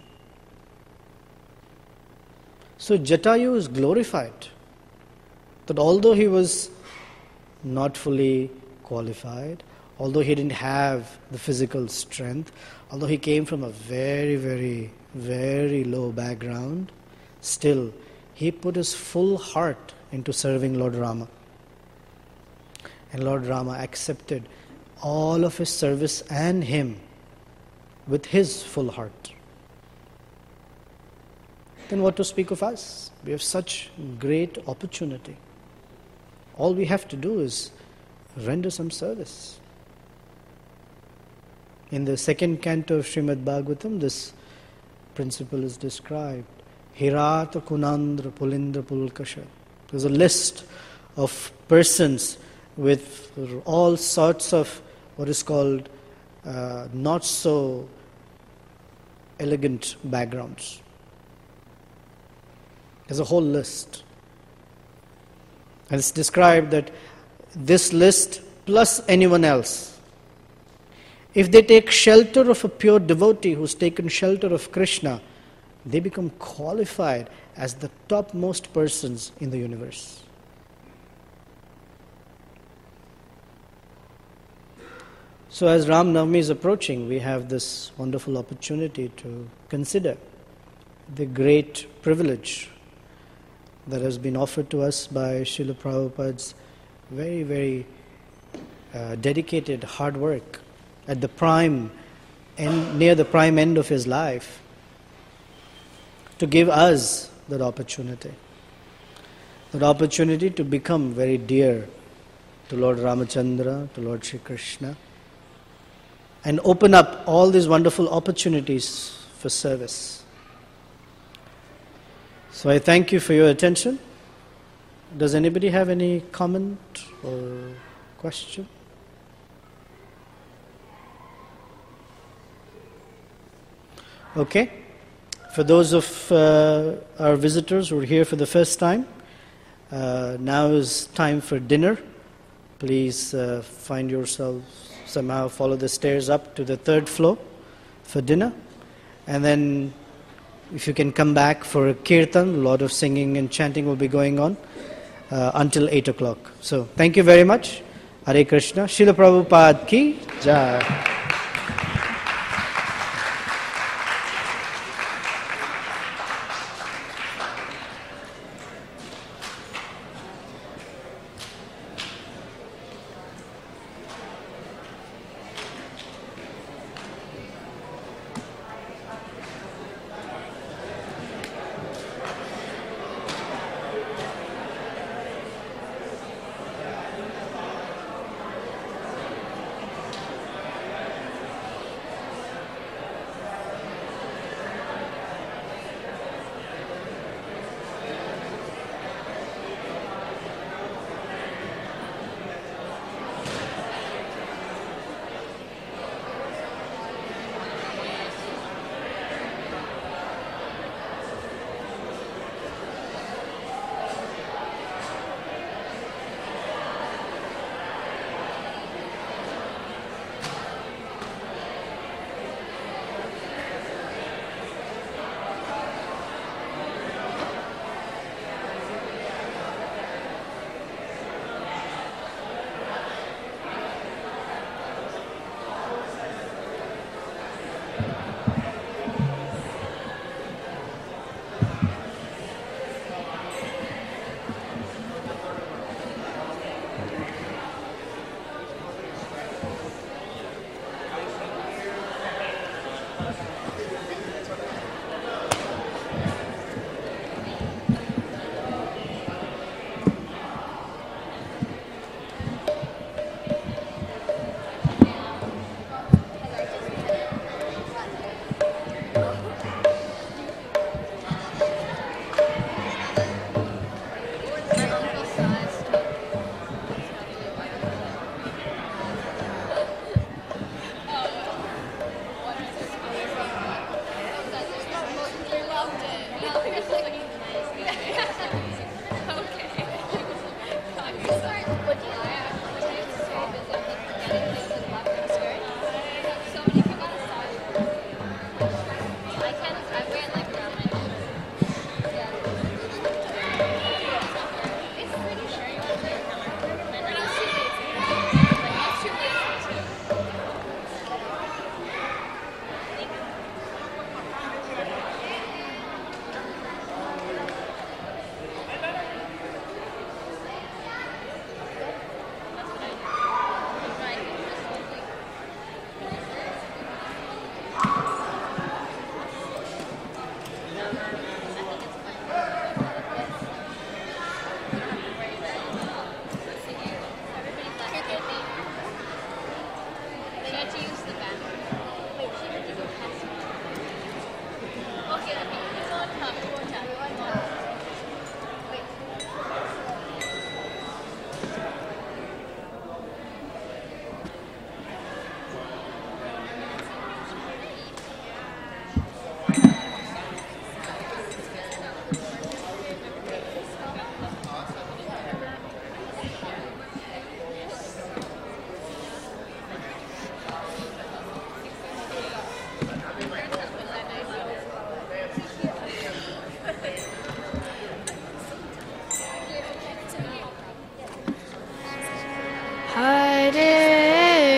So Jatayu is glorified. That although he was not fully qualified, although he didn't have the physical strength, although he came from a very, very, very low background, still he put his full heart into serving Lord Rama. And Lord Rama accepted all of his service and him with his full heart. Then what to speak of us? We have such great opportunity. All we have to do is render some service. In the second canto of Srimad Bhagavatam, this principle is described. Hirata Kunandra Pulindra Pulkasha. There's a list of persons with all sorts of what is called uh, not so elegant backgrounds. There's a whole list. And it's described that this list plus anyone else, if they take shelter of a pure devotee who's taken shelter of Krishna, they become qualified as the topmost persons in the universe. So as Ram Navami is approaching, we have this wonderful opportunity to consider the great privilege that has been offered to us by Srila Prabhupada's very, very uh, dedicated hard work at the prime end, near the prime end of his life, to give us that opportunity. That opportunity to become very dear to Lord Ramachandra, to Lord Shri Krishna, and open up all these wonderful opportunities for service. So I thank you for your attention. Does anybody have any comment or question? Okay. For those of uh, our visitors who are here for the first time, uh, now is time for dinner. Please uh, find yourselves somehow follow the stairs up to the third floor for dinner. And then if you can come back for a kirtan, a lot of singing and chanting will be going on uh, until eight o'clock. So thank you very much. Hare Krishna. Srila Prabhupada ki jai.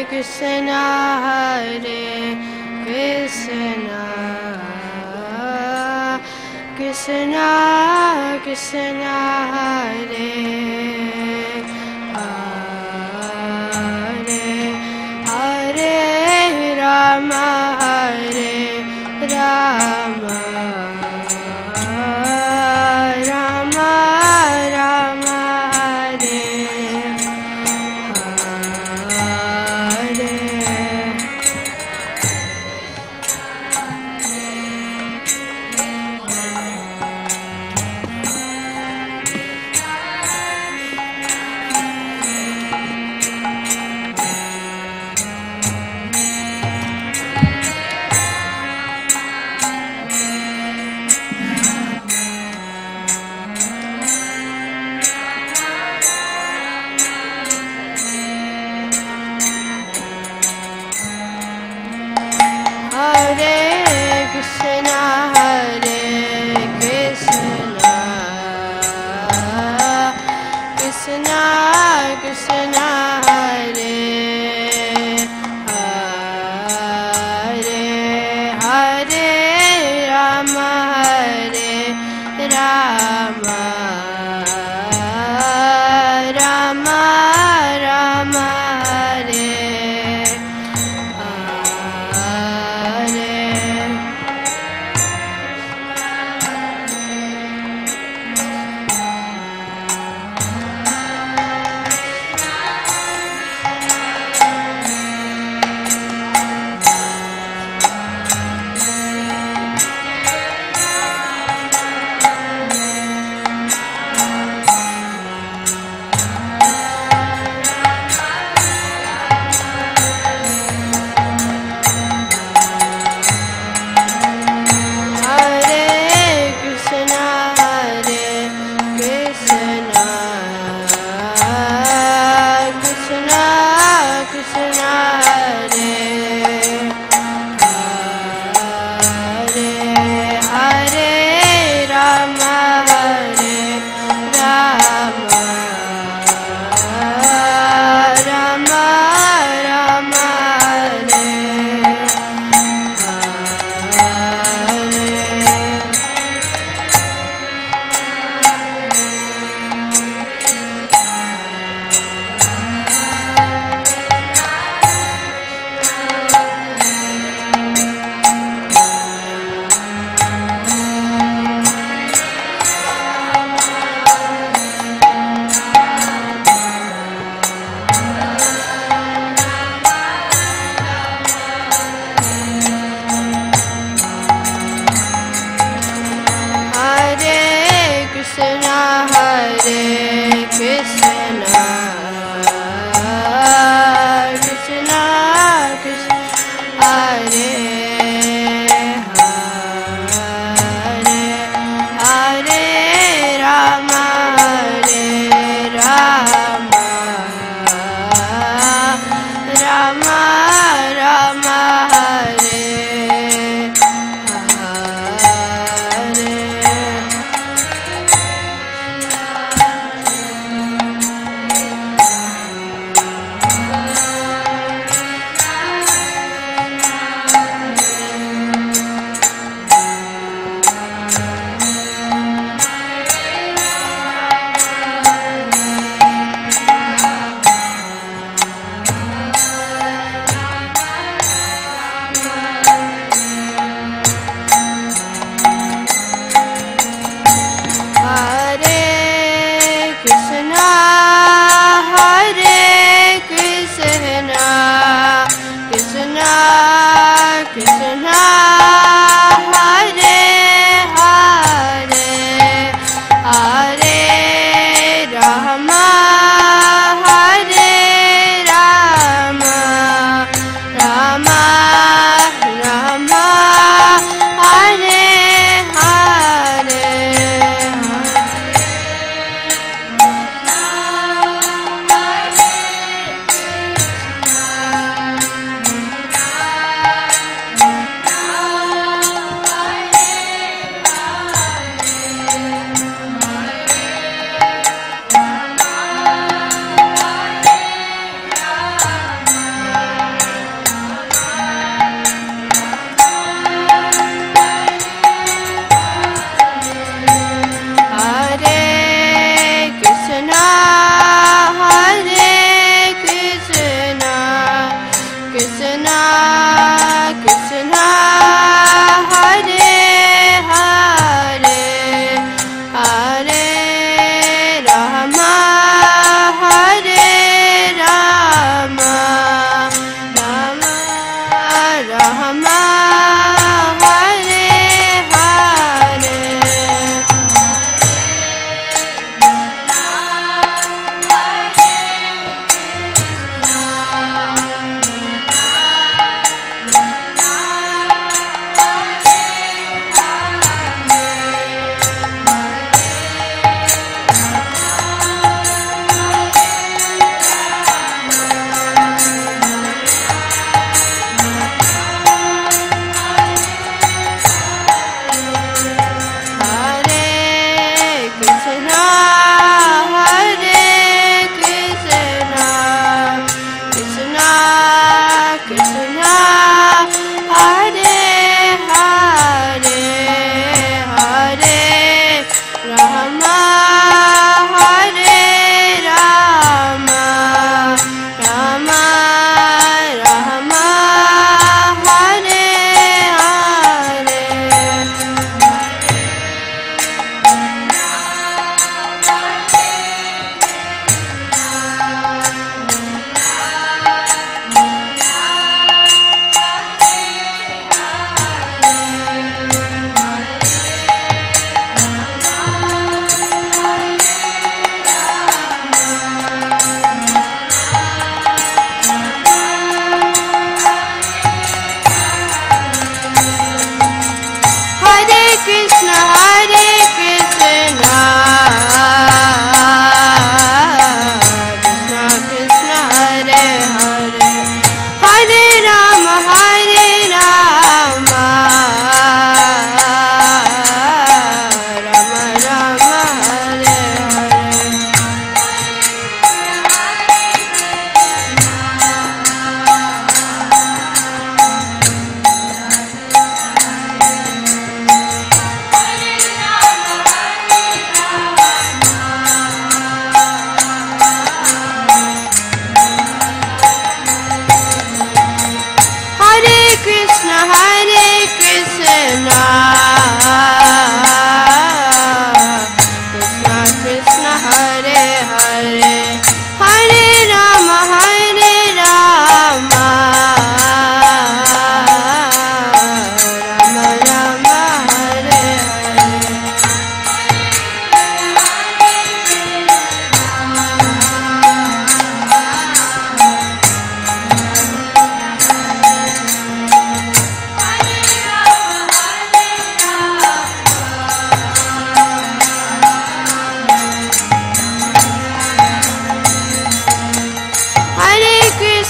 Krishna, Hare Krishna, Krishna Krishna, Hare Hare, Hare Rama, Hare Rama, Rama Rama, Hare Hare.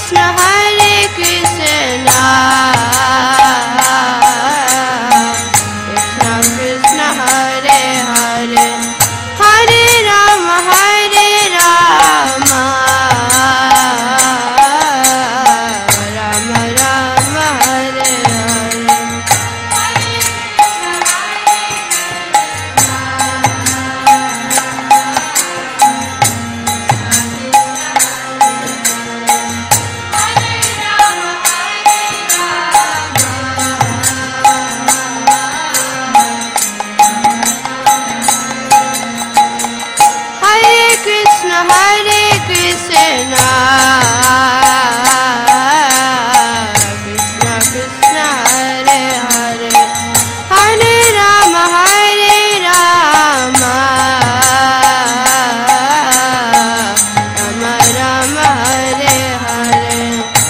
Krishna Hare Krishna Krishna Krishna Hare Hare Hare Rama Hare Rama Rama Rama Hare Hare Hare Krishna Krishna Krishna Hare Hare Hare Rama Hare Rama Rama Rama Hare Hare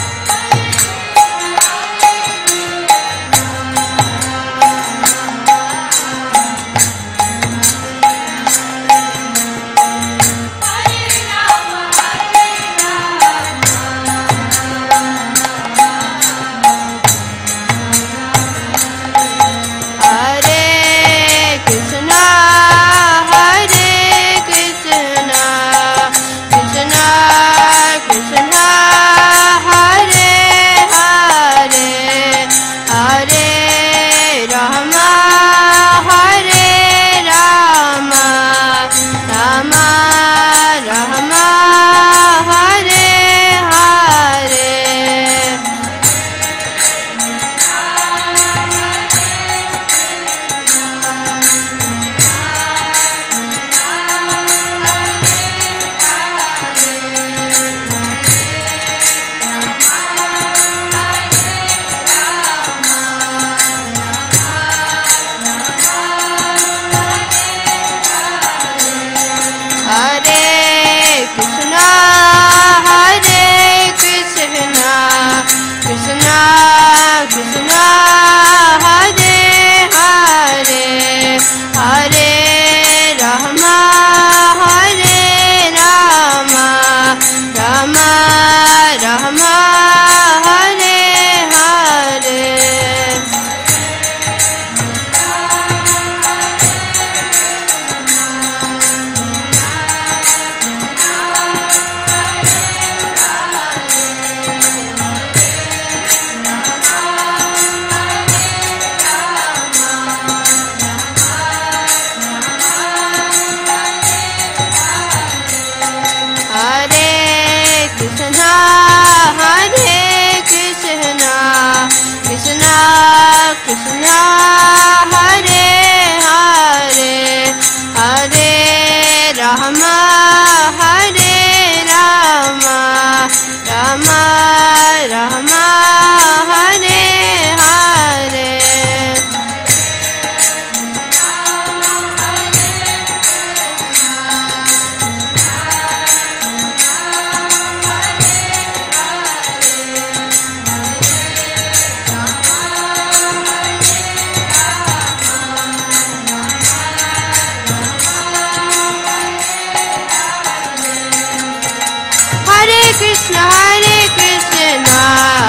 Krishna Hare Krishna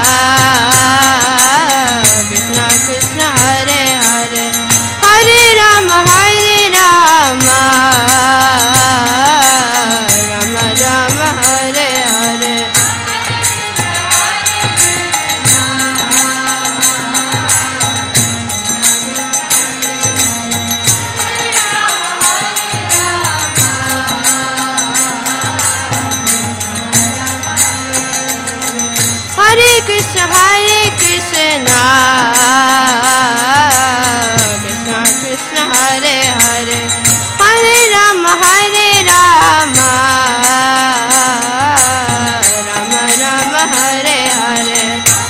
Krishna Krishna Hare Hare Hare Rama Hare Rama Rama Rama Hare Hare Hare Krishna Hare Krishna Krishna Krishna Hare Hare Hare Rama Hare Rama Rama Rama Hare Hare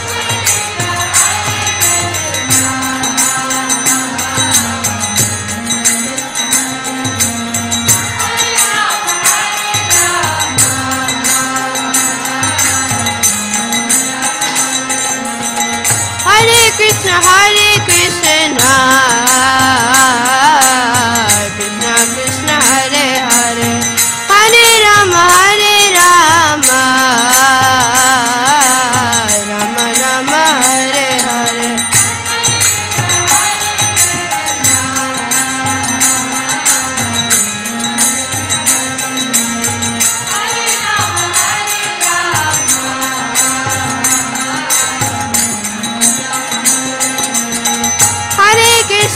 Hare Krishna Hare Krishna Krishna Krishna Hare Hare Hare Rama Hare Rama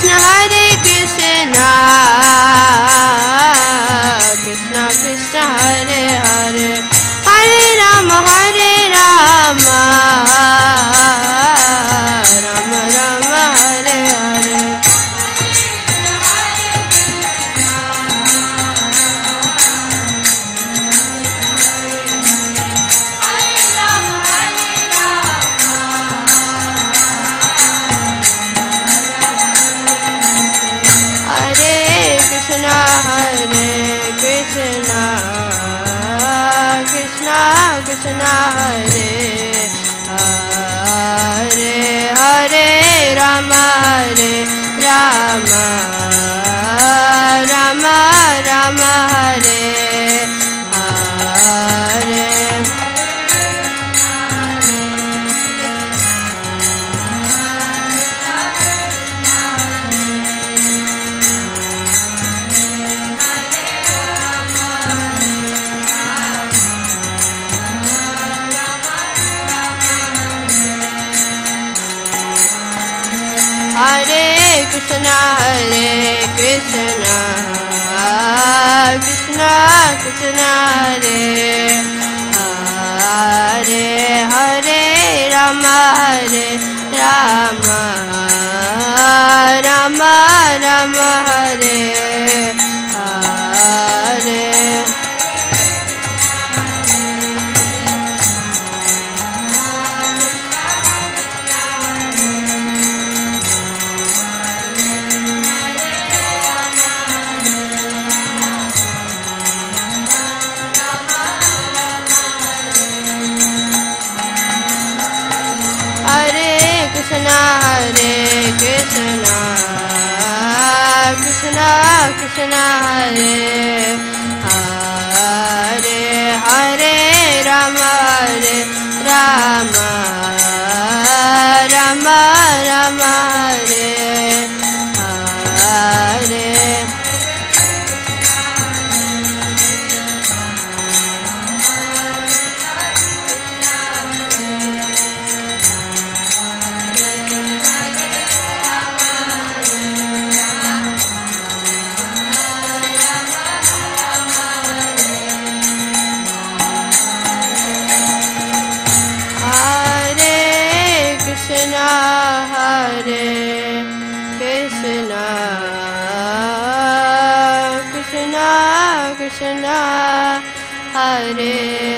Krishna Hare Krishna Krishna Krishna Hare Hare Hare Rama Hare Rama Rama Rama Hare Hare Krishna Hare Hare Hare Rama Hare Rama Rama Rama Hare Hare Hare Krishna Hare Krishna Krishna Krishna Hare Hare Hare Rama Hare Rama Rama Rama Hare Hare Krishna Hare Krishna Krishna Krishna Hare Hare Hare Rama Hare Rama Rama Rama Hare Hare Krishna Hare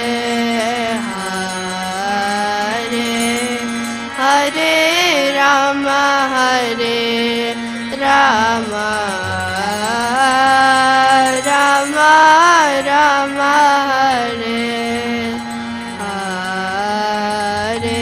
Hare Hare Rama Hare Rama Rama Rama Hare Hare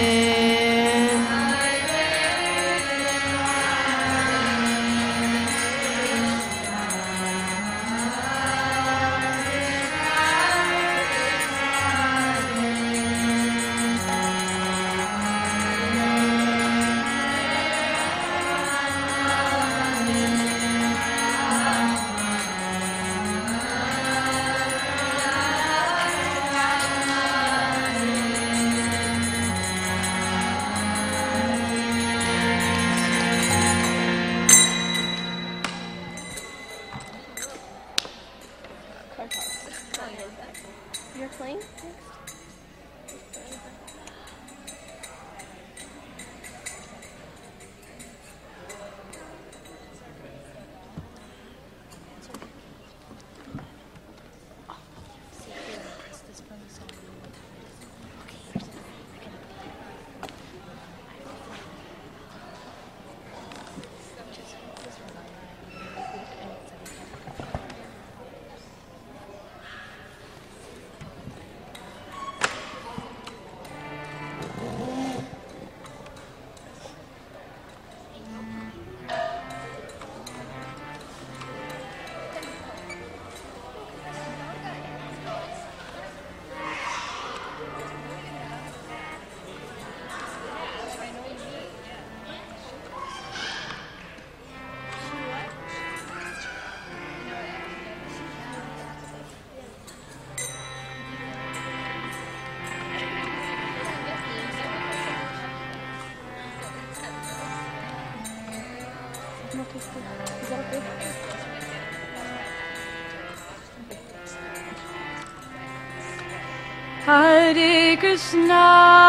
Hare Krishna,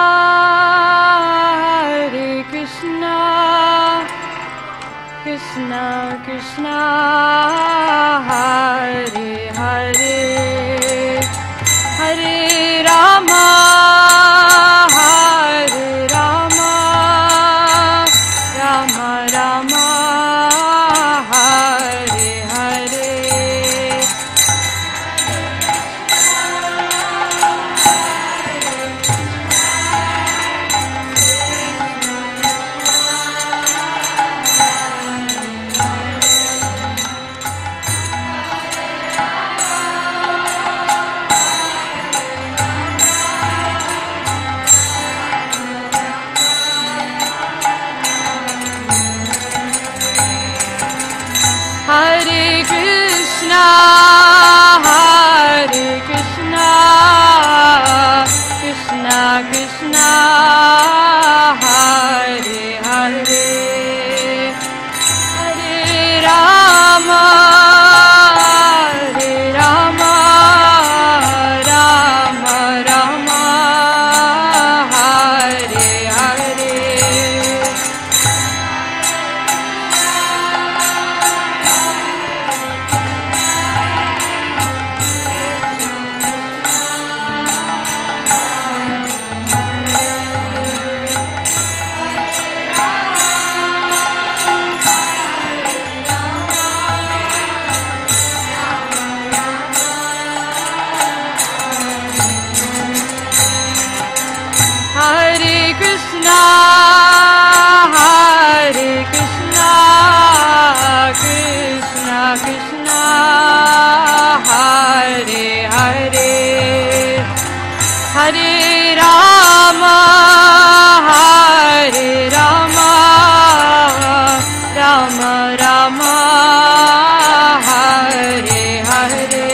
Hare Krishna, Krishna Krishna, Hare Hare, Hare Rama, Hare Rama, Rama Rama, Hare Hare. Hare Krishna, Hare Krishna, Krishna Krishna, Hare Hare, Hare Rama, Hare Rama, Rama Rama, Hare Hare. Hare Krishna, Hare Krishna, Krishna Krishna, Hare Hare, Hare Rama, Hare Rama, Rama Rama, Hare Hare.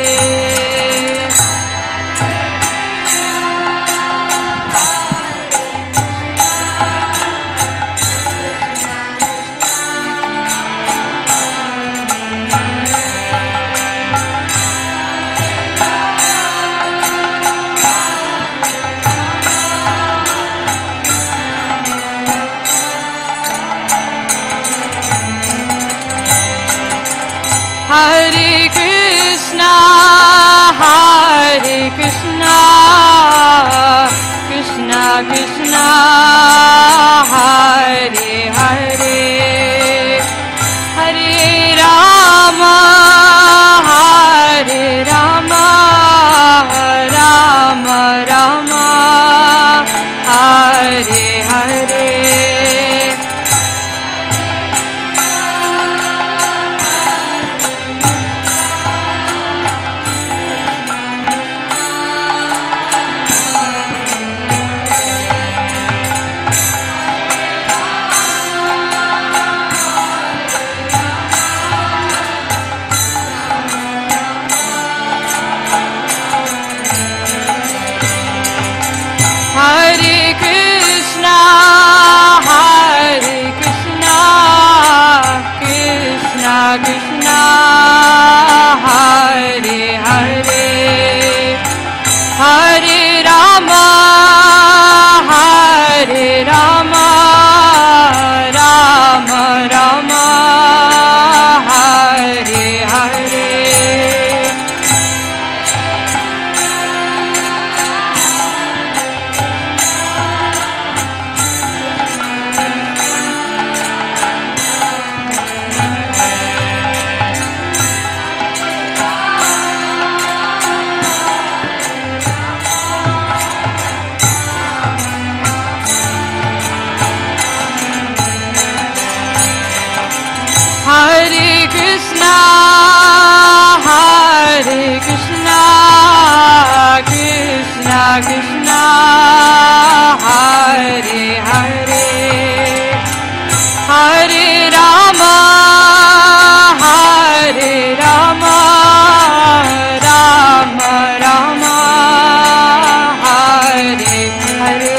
Hare Krishna, Hare Krishna, Krishna Krishna, Hare Hare, Hare Rama, Hare Rama, Rama Rama, Hare Hare. Hare Krishna, Hare Krishna, Krishna Krishna, Hare Hare, Hare Rama, Hare Rama, Rama Rama, Hare Hare. Hare Krishna, Hare Krishna, Krishna Krishna, Hare Hare, Hare Rama, Hare Rama, Rama Rama, Hare Hare.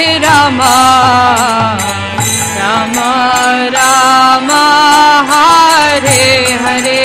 Rama, Rama Rama, Hare Hare.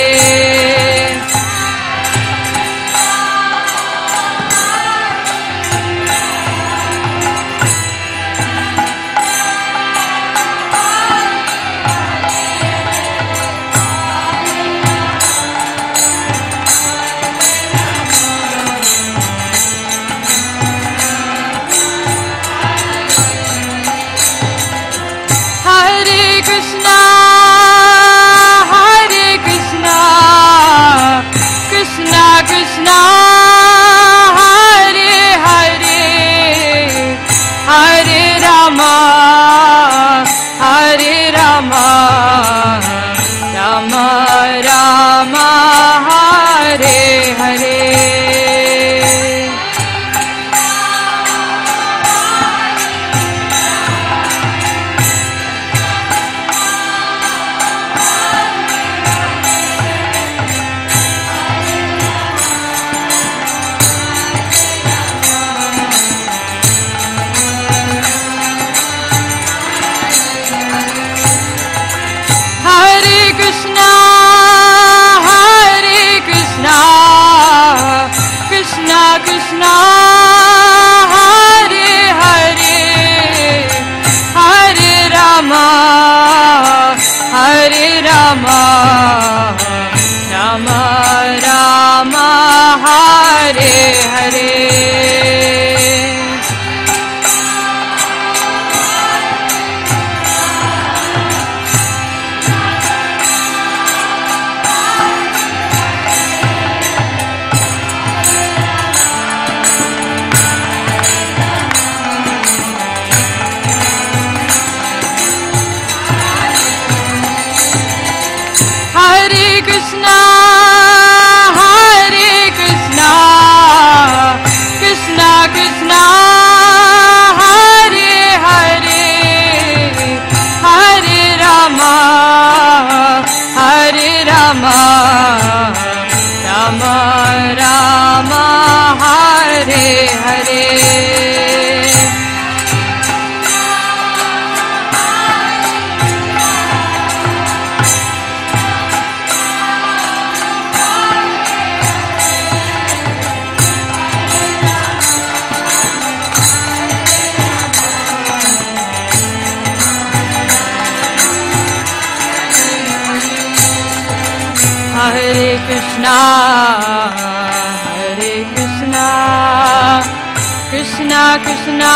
Hare Krishna, Hare Krishna, Krishna Krishna,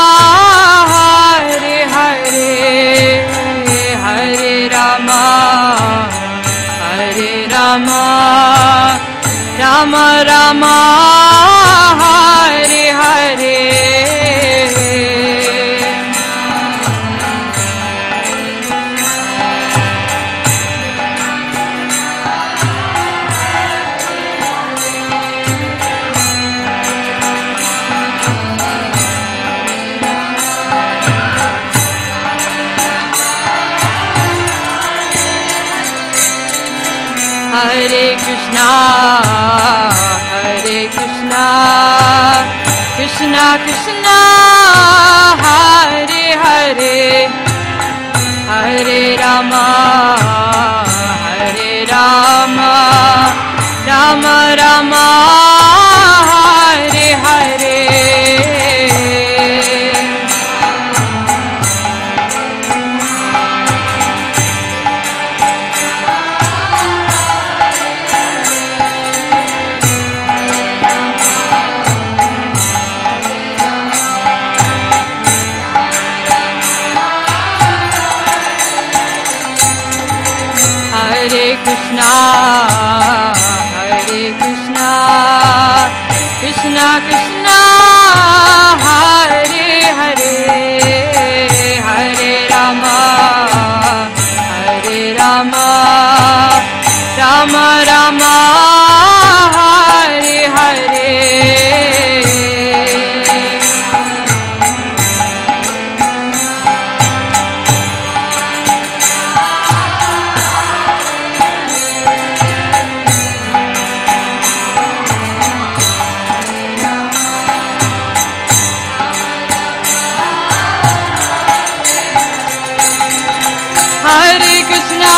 Hare Hare, Hare Rama, Hare Rama, Rama Rama, Hare Hare. Hare Krishna, Hare Krishna, Krishna Krishna, Hare Hare, Hare Rama, Hare Rama, Rama Rama, Hare Hare. Hare Krishna, Hare Krishna,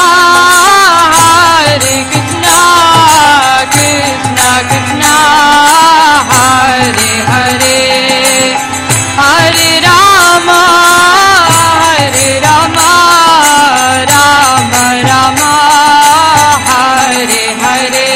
Hare Krishna, Krishna Krishna, Hare Hare, Hare Rama, Hare Rama, Rama Rama, Hare Hare.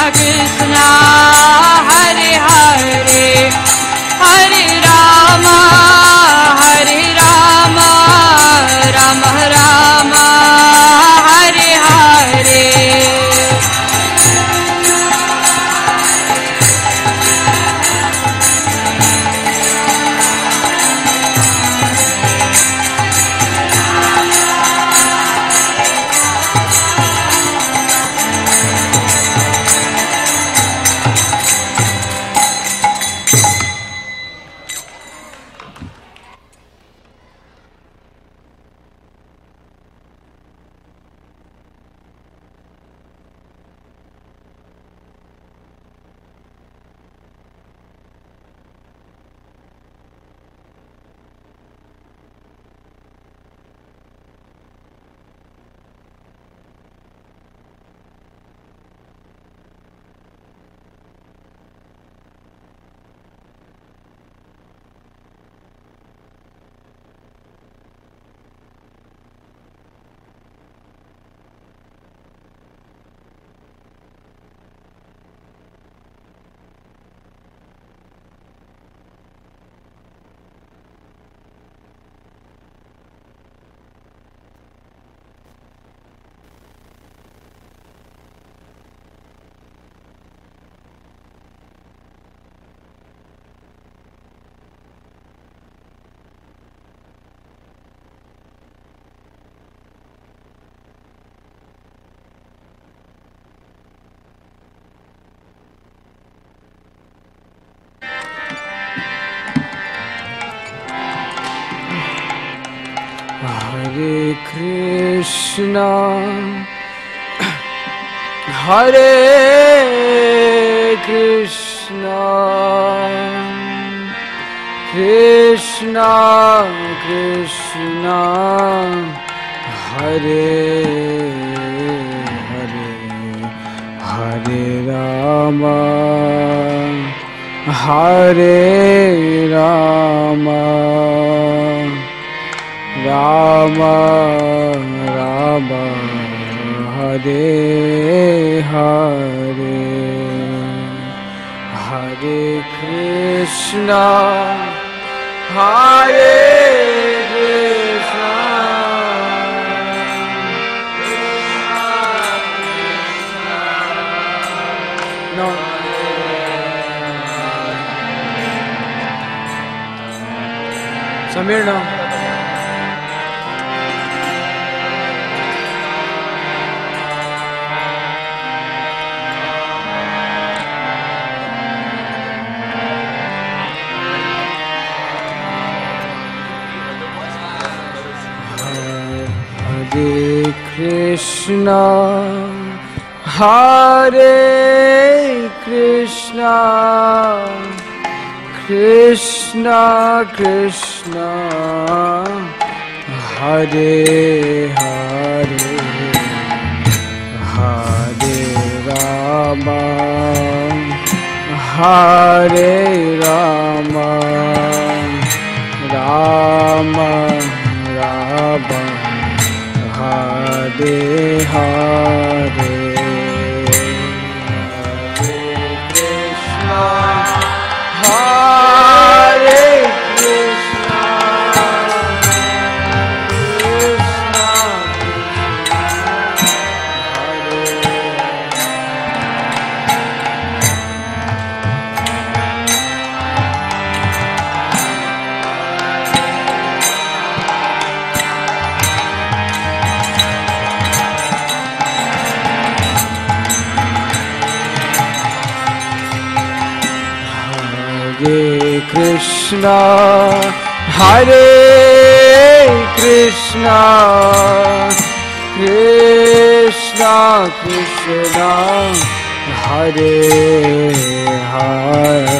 Krishna Hare Hare Hare Rama Hare Rama Rama Rama Hare Hare Hare Krishna Hare Krishna Krishna Krishna Hare Hare Hare Rama Hare Rama Rama Rama Hare Hare Hare Krishna Hare Krishna No Samir no Hare Krishna Hare Krishna Krishna Krishna Hare Hare Hare Rama Hare Rama Rama Rama Hare Hare Hare Krishna Krishna Hare Krishna Krishna Krishna Hare Hare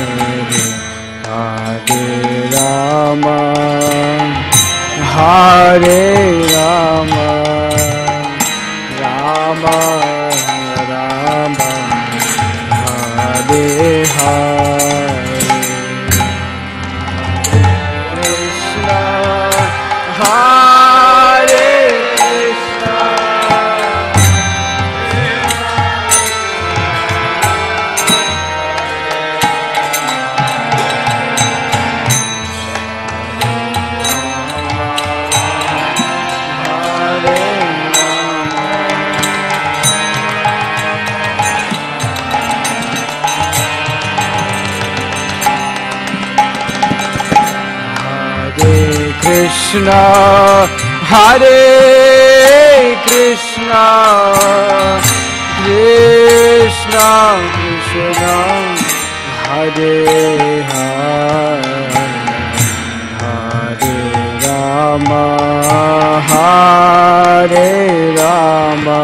Hare Rama Hare Rama Rama Rama Hare Hare Hare Krishna, Hare Krishna, Krishna Krishna, Hare Hare, Hare Rama, Hare Rama,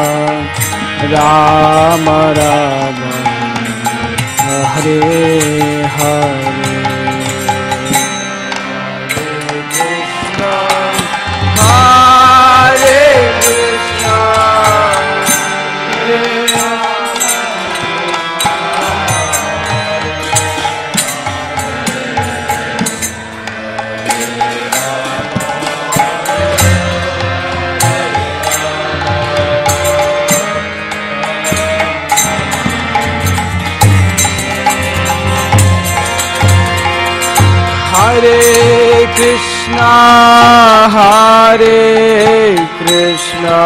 Rama Rama, Hare Hare. Hare Krishna, Hare Krishna,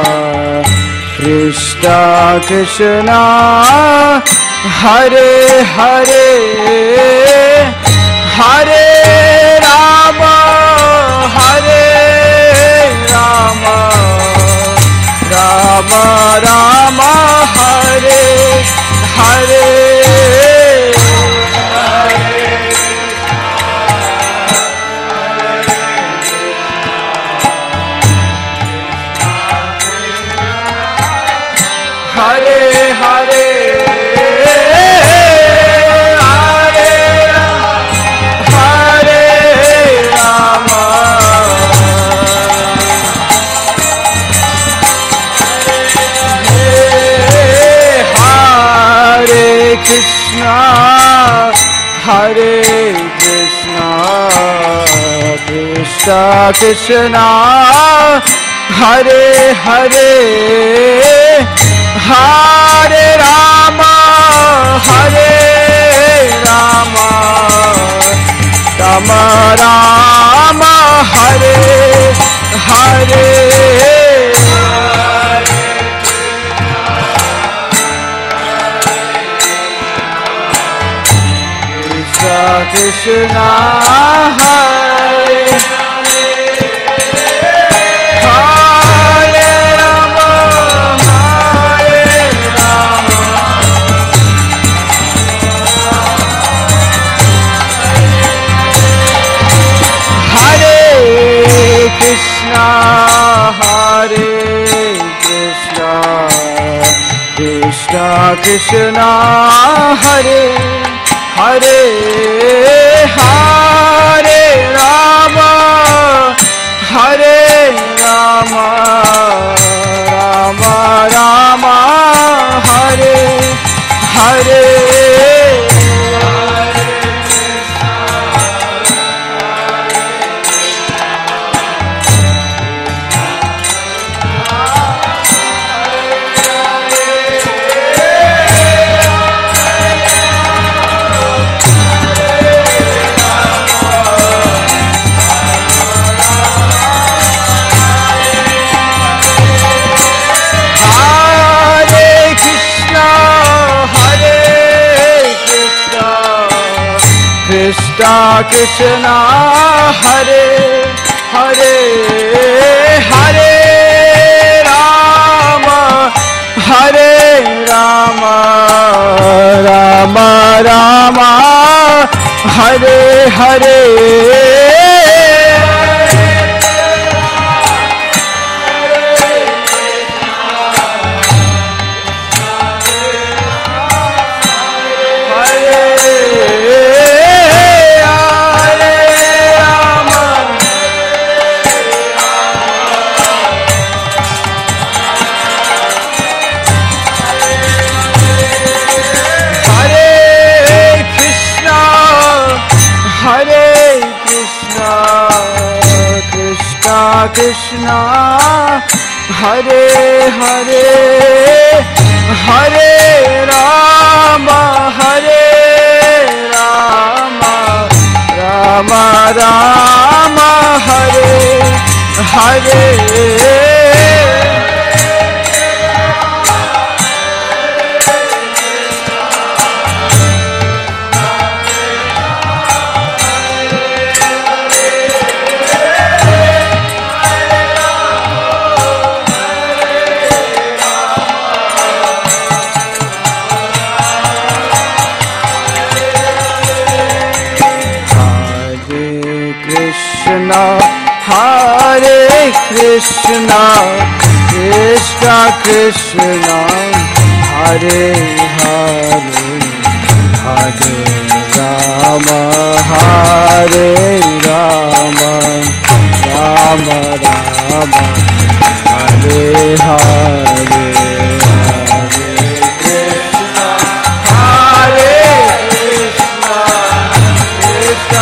Krishna Krishna, Hare Hare, Hare Rama, Hare Rama, Rama Rama, Hare Hare. Hare Hare, Hare Hare Rama, Hare Krishna, Hare Krishna, Krishna Krishna, Hare Hare, Hare Rama, Hare Rama, Rama Rama, Hare Hare. Krishna Krishna, Hare Krishna, Hare Krishna, Krishna Krishna, Hare Hare, Hare Rama, Hare Rama, Rama Rama, Hare Hare. Krishna Krishna, Hare Hare, Hare Rama, Hare Rama, Rama Rama, Hare Hare. Krishna, Hare Hare, Hare Rama, Hare Rama, Rama Rama, Hare Hare. Krishna, Hare Krishna, Krishna Krishna, Hare Hare, Hare Rama, Hare Rama, Rama Rama, Hare Hare, Hare Krishna, Hare Krishna,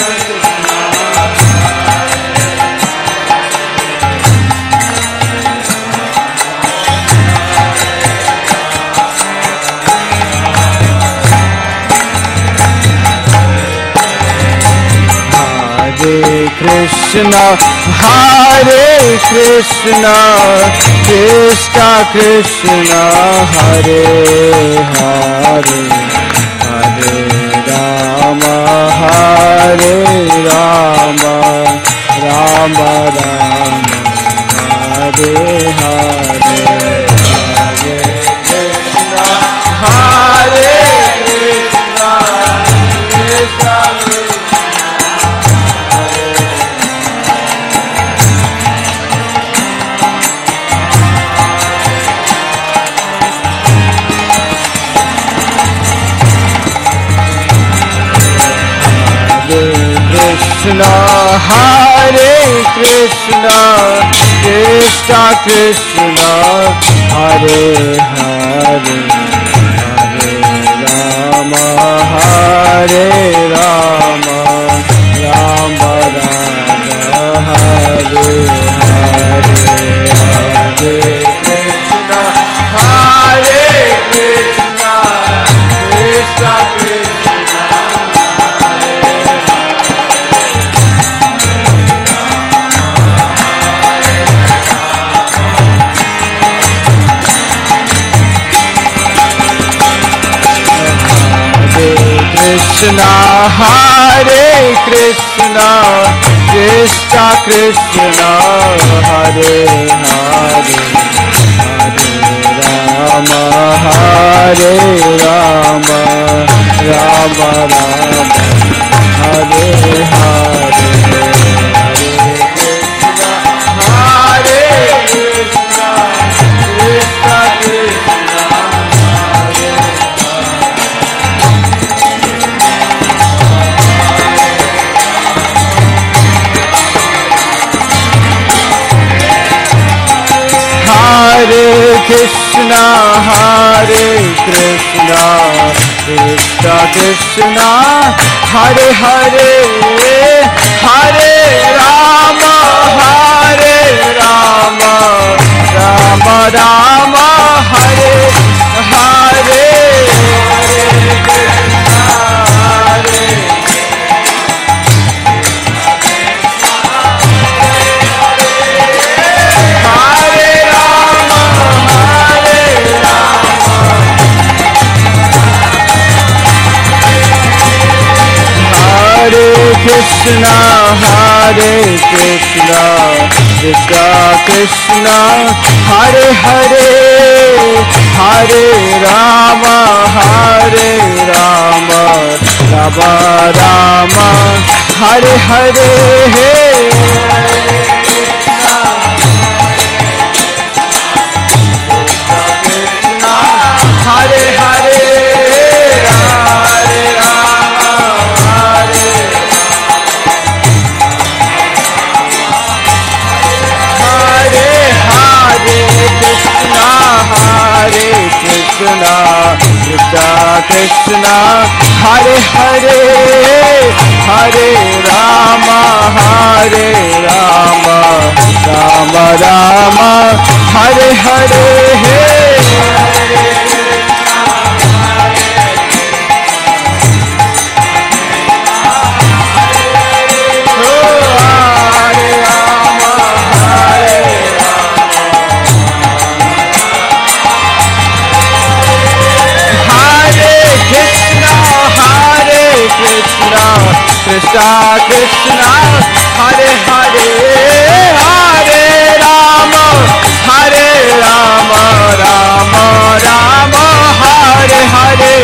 Krishna, Hare Krishna, Krishna Krishna, Hare Hare, Hare Rama, Hare Rama, Rama Rama, Hare Hare, Hare Krishna, Hare Krishna, Krishna Krishna. Krishna, Hare Krishna, Krishna Krishna, Hare Hare, Hare Rama, Hare Rama, Rama Rama, Hare Hare, Hare Krishna, Hare Krishna, Krishna Krishna. Krishna, Hare Krishna, Krishna Krishna, Hare Hare, Hare Rama, Hare Rama, Rama Rama, Hare Hare, Hare Krishna, Krishna Krishna. Hare Krishna, Hare Krishna, Krishna Krishna, Hare Hare, Hare Rama, Hare Rama, Rama Rama, Hare Hare, Hare Krishna, Hare Krishna, Hare Krishna, Krishna Krishna, Hare Hare, Hare Rama, Hare Rama, Rama Rama, Hare Hare, Hare Hare, Hare Rama, Hare Hare Krishna, Krishna Krishna, Hare Hare, Hare Rama, Hare Rama, Rama Rama, Hare Hare, Krishna Krishna, Hare Hare, Hare Rama, Hare Rama, Rama Rama, Hare Hare,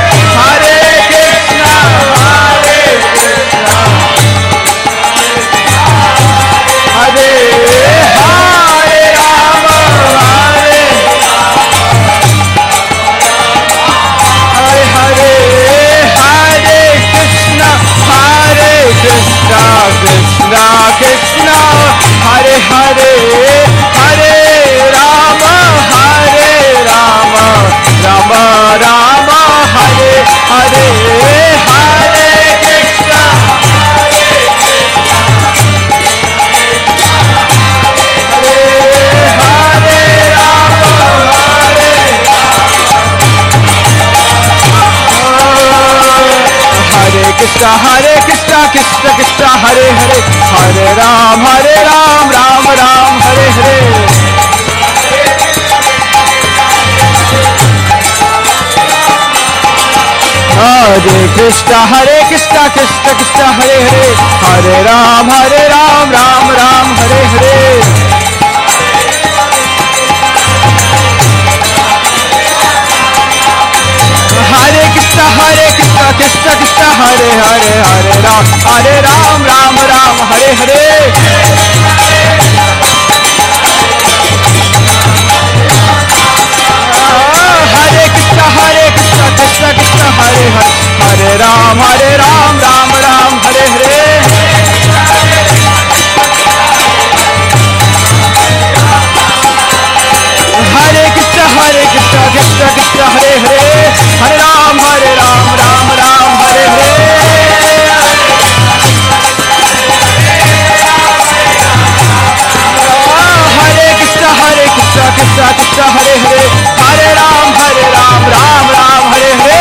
Hare Krishna, Hare Krishna, Hare Hare Krishna, Hare Krishna, Hare Krishna, Krishna Krishna, Hare Hare, Hare Ram, Hare Ram, Ram Ram, Hare Hare. Hare Krishna, Hare Krishna, Krishna Krishna, Hare Hare, Hare Ram, Hare Ram, Ram Ram, Hare Hare. Hare Krishna, Hare Krishna, Krishna Krishna, Hare Hare, Hare Ram, Hare Ram, Ram Ram, Hare Hare. Hare Krishna, Hare Krishna, Krishna Krishna, Hare Hare, Hare Ram, Hare Ram, Ram Ram, Hare Hare. Hare Krishna, Hare Krishna, Krishna Krishna, Hare Hare, Hare Ram, Hare Ram, Ram Ram, Hare Hare. Hare Krishna, Hare Krishna, Krishna Krishna, Hare Hare, Hare Ram, Hare Ram, Ram Ram, Hare Hare.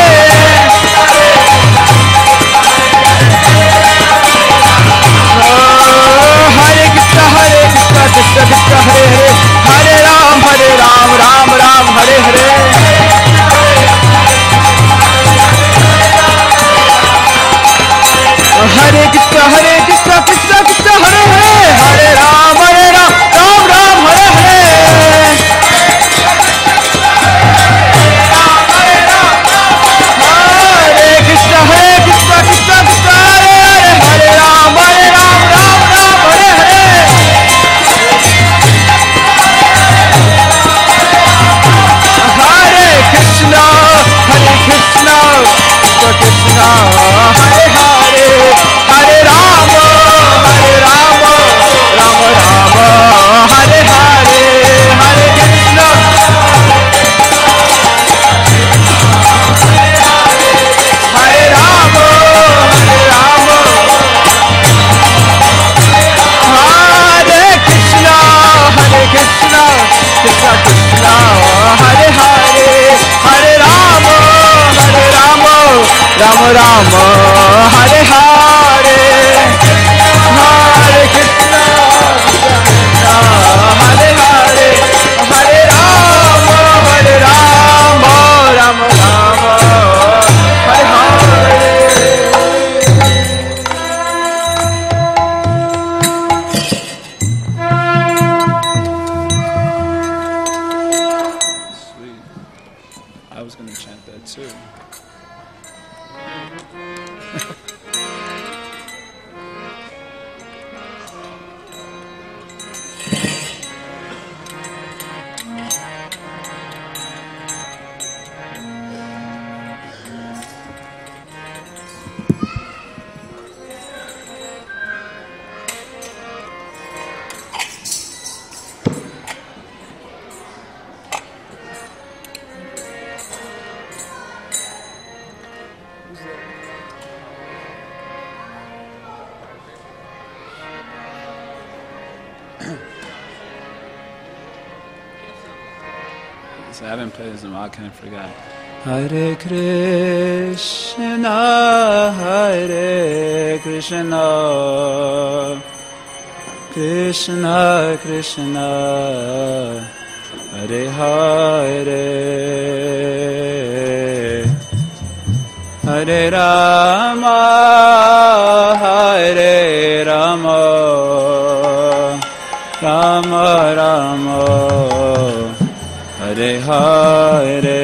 Hare Krishna, Hare Krishna, Krishna Krishna, Hare Hare, Hare Ram, Hare Ram, Ram Ram, Hare Hare. Hare Krishna, Hare Krishna, Krishna Krishna, Hare Hare, Hare Ram, Hare Ram, Ram Ram, Hare Hare. Hare Krishna, Hare Krishna, Krishna Krishna, Hare Hare, Hare Ram, Hare Ram, Ram Ram, Hare Hare. Hare Krishna, Hare Krishna, Krishna Krishna, Hare Hare, Hare Rama, Hare Rama, Rama Rama, Hare Hare, Hare Krishna, Hare Rama, Hare Rama, Hare Krishna, Hare Krishna, Krishna Krishna, Hare Hare, Hare Rama, Hare Rama, Rama Rama, Hare Hare, Hare Krishna, Krishna, Hare Hare, Hare Rama, Hare Rama, Rama Rama, Hare Hare. Sweet. I was going to chant that too. So I haven't played this in a while, I kind of forgot. Hare Krishna, Hare Krishna, Krishna Krishna, Hare Hare, Hare Rama, Hare Rama, Rama Rama, Hare Hare,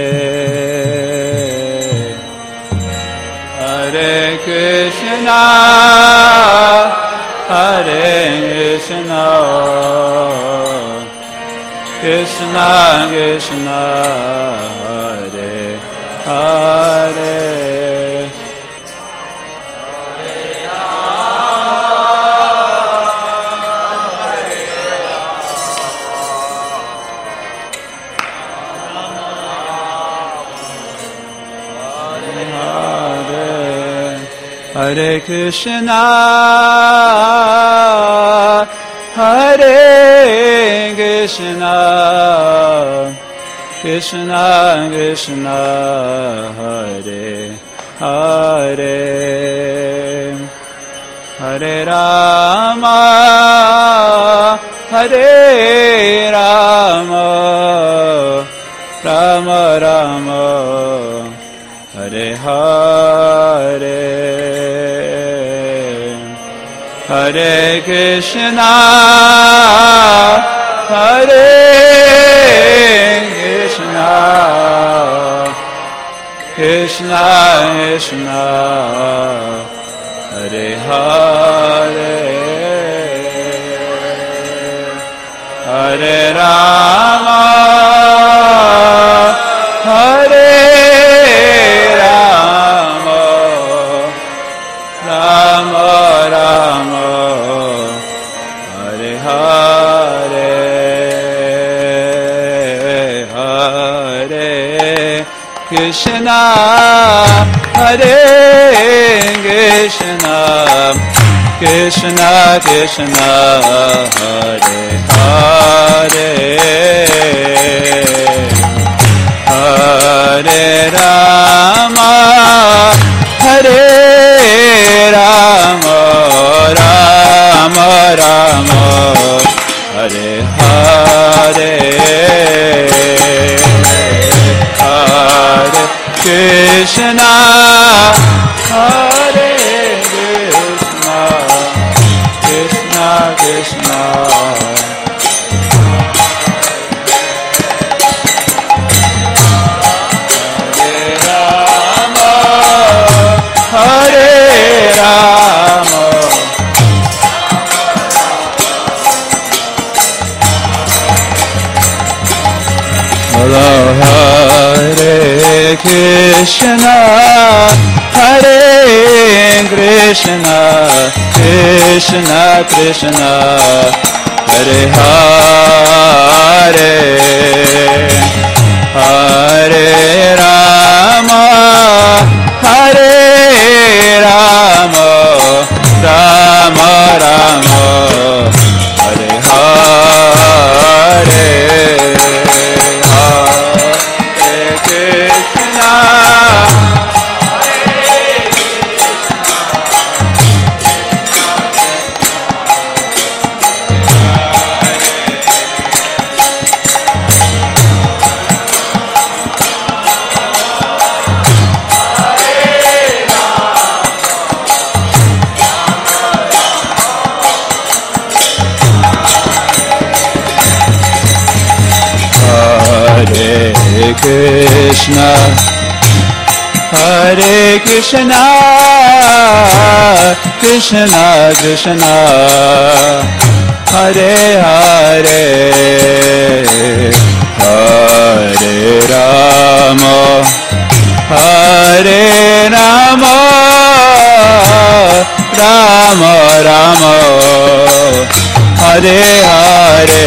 Hare Krishna, Hare Krishna, Krishna Krishna, Hare Hare. Hare Hare Krishna, Hare Krishna, Krishna Krishna, Hare Hare, Hare Rama, Hare Rama, Rama Rama, Hare Hare, Hare Krishna, Hare Krishna, Krishna Krishna, Hare Hare, Hare Rama, Hare Rama, Rama Rama, Hare Hare, Hare Krishna, Hare Krishna, Krishna Krishna, Hare Hare, Hare Rama, Hare Rama, Rama Rama, Hare Hare, Hare Krishna, Hare Krishna, Krishna Krishna, Hare Rama, Hare Krishna, Hare Krishna, Krishna Krishna, Hare Hare, Hare Rama, Hare Rama, Rama Rama, Hare Hare, Hare Krishna, Hare Krishna, Hare Krishna, Krishna Krishna, Hare Hare, Hare Rama, Hare Rama, Rama Rama, Hare Hare,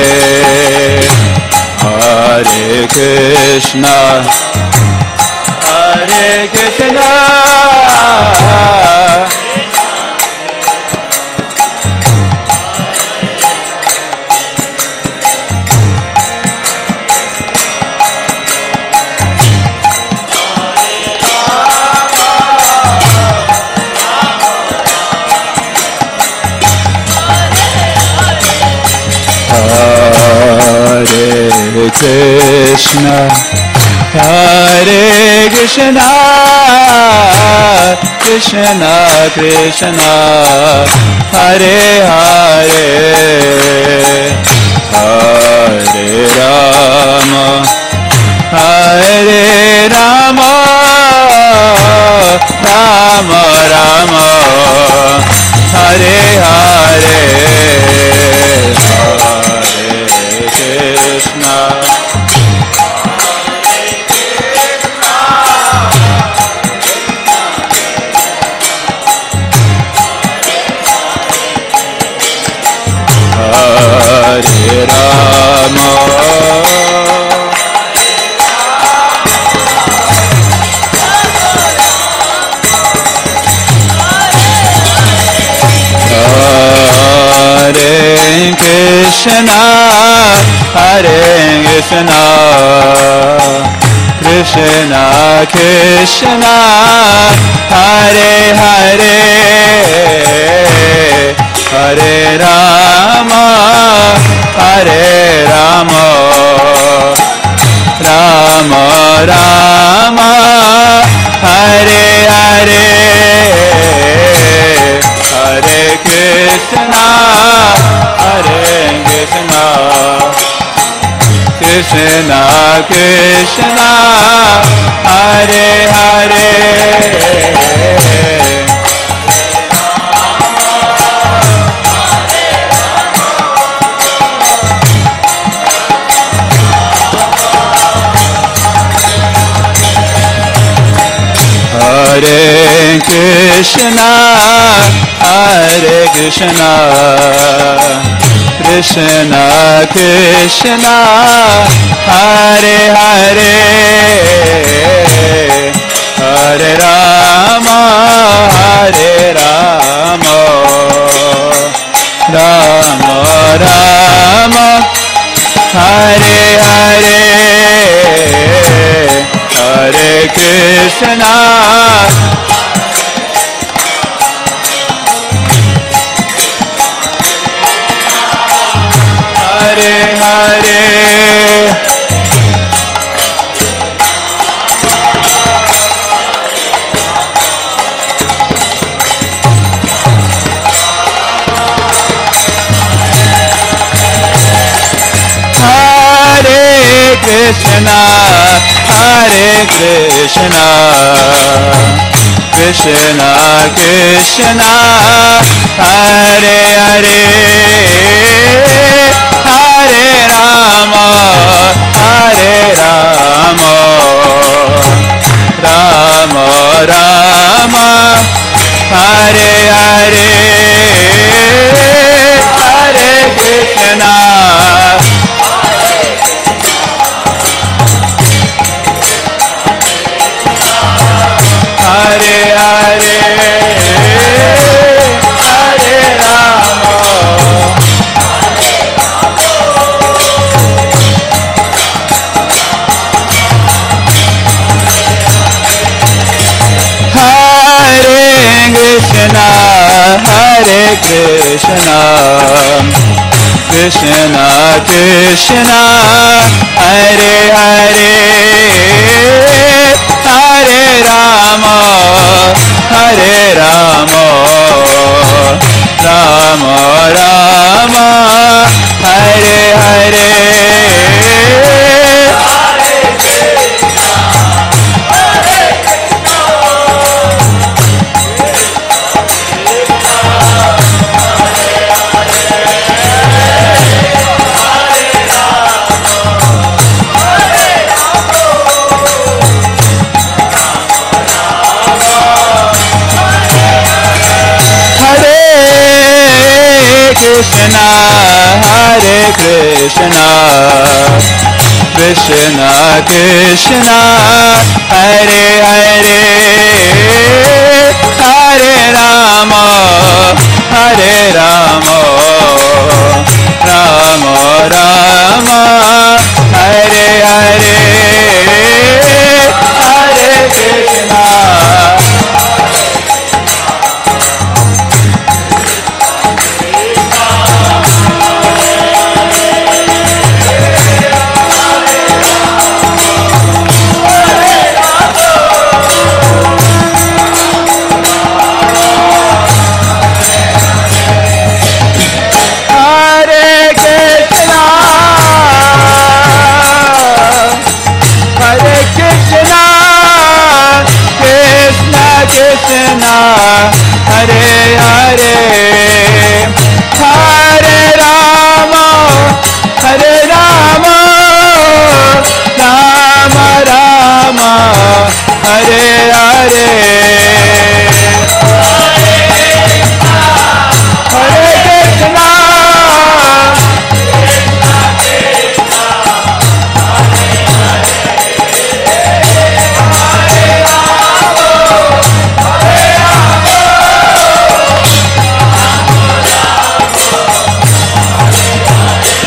Hare Krishna, Hare Krishna, Hare Krishna, Hare Krishna, Krishna Krishna, Hare Hare, Hare Rama, Hare Rama, Rama Rama, Hare Hare, Hare Krishna, Hare Rama, Krishna, Hare Krishna, Krishna Krishna, Hare Hare, Hare Rama, Hare Rama, Rama Rama, Hare Hare, Hare Krishna, Hare Krishna, Krishna Krishna, Hare Hare. Hare Krishna, Hare Krishna, Krishna Krishna, Hare Hare, Hare Rama, Hare Rama, Rama Rama, Hare Hare, Hare Krishna, Hare Hare. Krishna, Hare Krishna, Krishna Krishna, Hare Hare, Hare Rama, Hare Rama, Rama Rama, Hare Hare, Hare Krishna, Hare Hare, Hare Rama, Hare Krishna, Hare Krishna, Krishna Krishna, Hare Hare, Hare Rama, Hare Rama, Rama Rama, Hare Hare, Krishna, Hare Krishna, Krishna Krishna, Hare Hare, Hare Rama, Hare Rama, Rama Rama, Hare Hare, Hare Krishna. Krishna, Hare Hare, Hare Rama, Hare Rama, Rama Rama, Hare Hare, Hare Krishna, Hare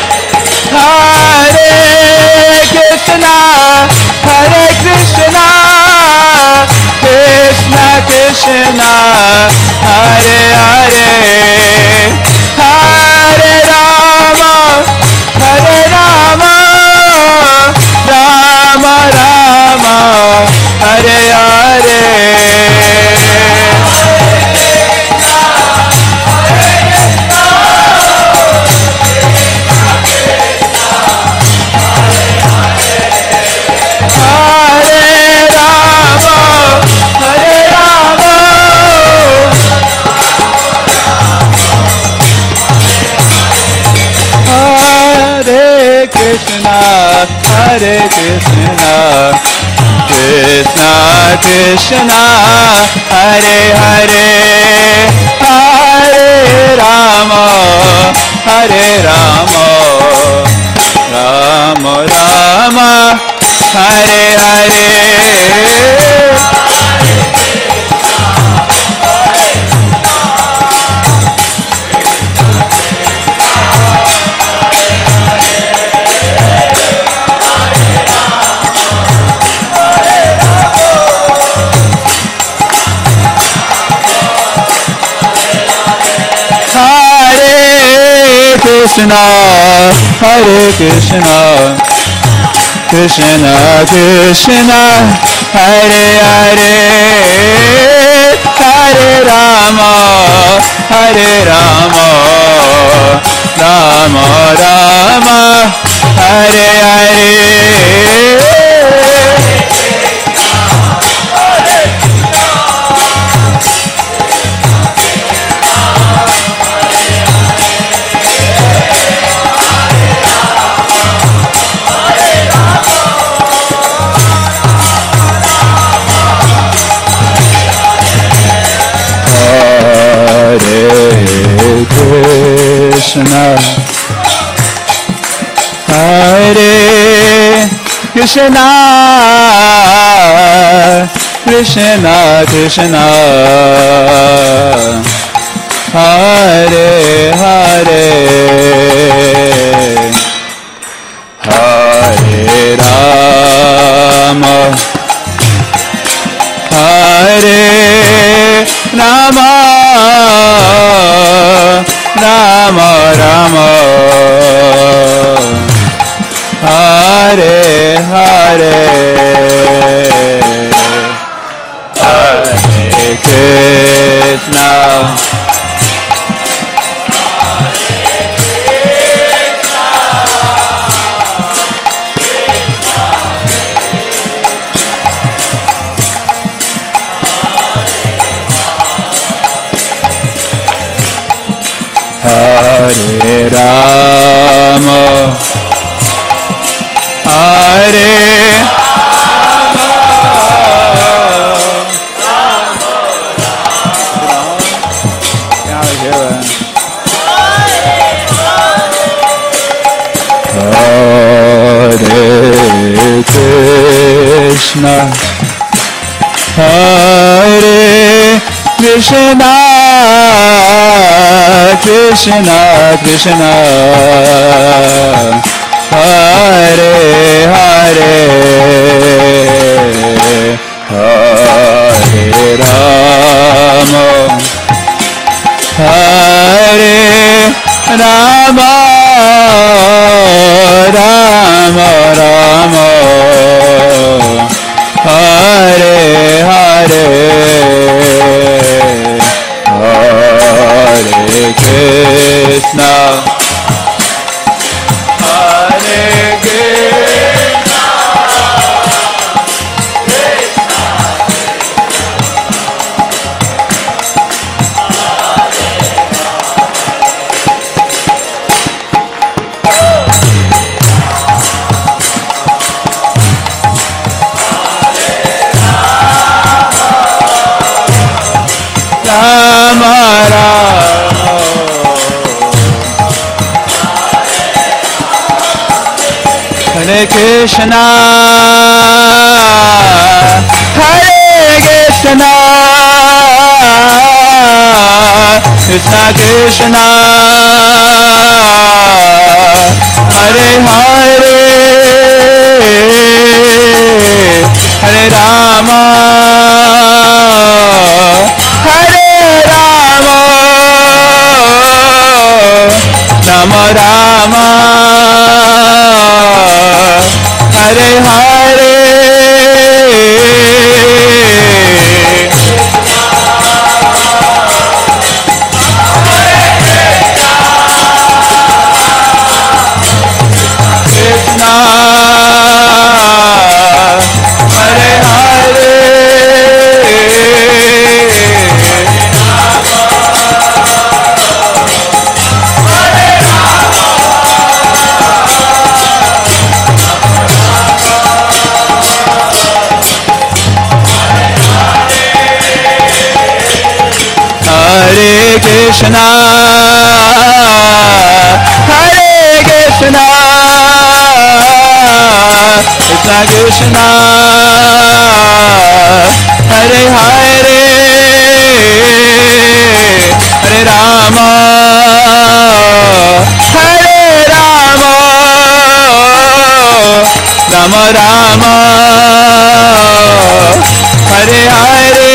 Hare Krishna, Krishna Krishna, Hare Hare, Hare Rama, Hare Rama, Rama Rama, Hare Hare. Krishna, Hare Krishna, Krishna Krishna, Hare Hare, Hare Rama, Hare Rama, Rama Rama, Hare Hare. Krishna, Hare Krishna, Krishna Krishna, Hare Hare, Hare Rama, Hare Rama, Rama Rama, Hare Hare, Hare Krishna, Hare Rama, Hare Hare Krishna, Hare Krishna, Krishna Krishna, Hare Hare, Hare Rama, Hare Rama, Rama Rama, Hare Hare, Hare Krishna, Hare Krishna, Rama Rama, Hare Krishna, Hare Krishna, Krishna Krishna, Hare Hare, Hare Rama, Hare Rama, Rama Rama, Hare Hare, Krishna, Hare Krishna, Krishna Krishna, Hare Hare, Hare Rama, Hare Rama, Rama Rama, Hare Hare.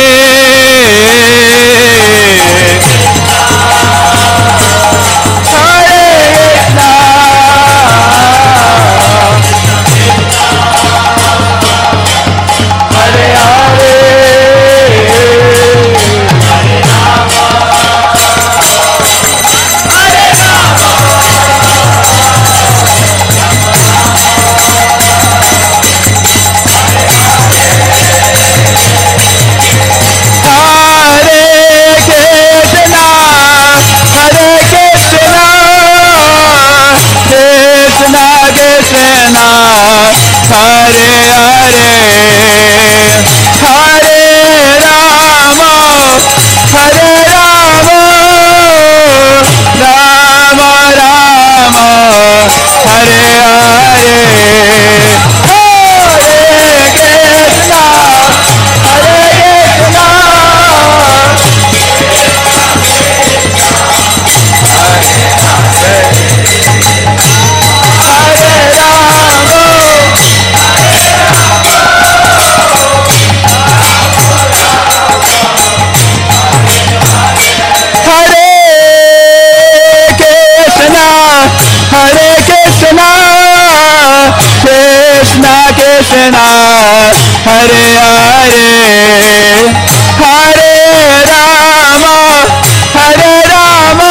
Krishna, Hare Hare, Hare Rama, Hare Rama,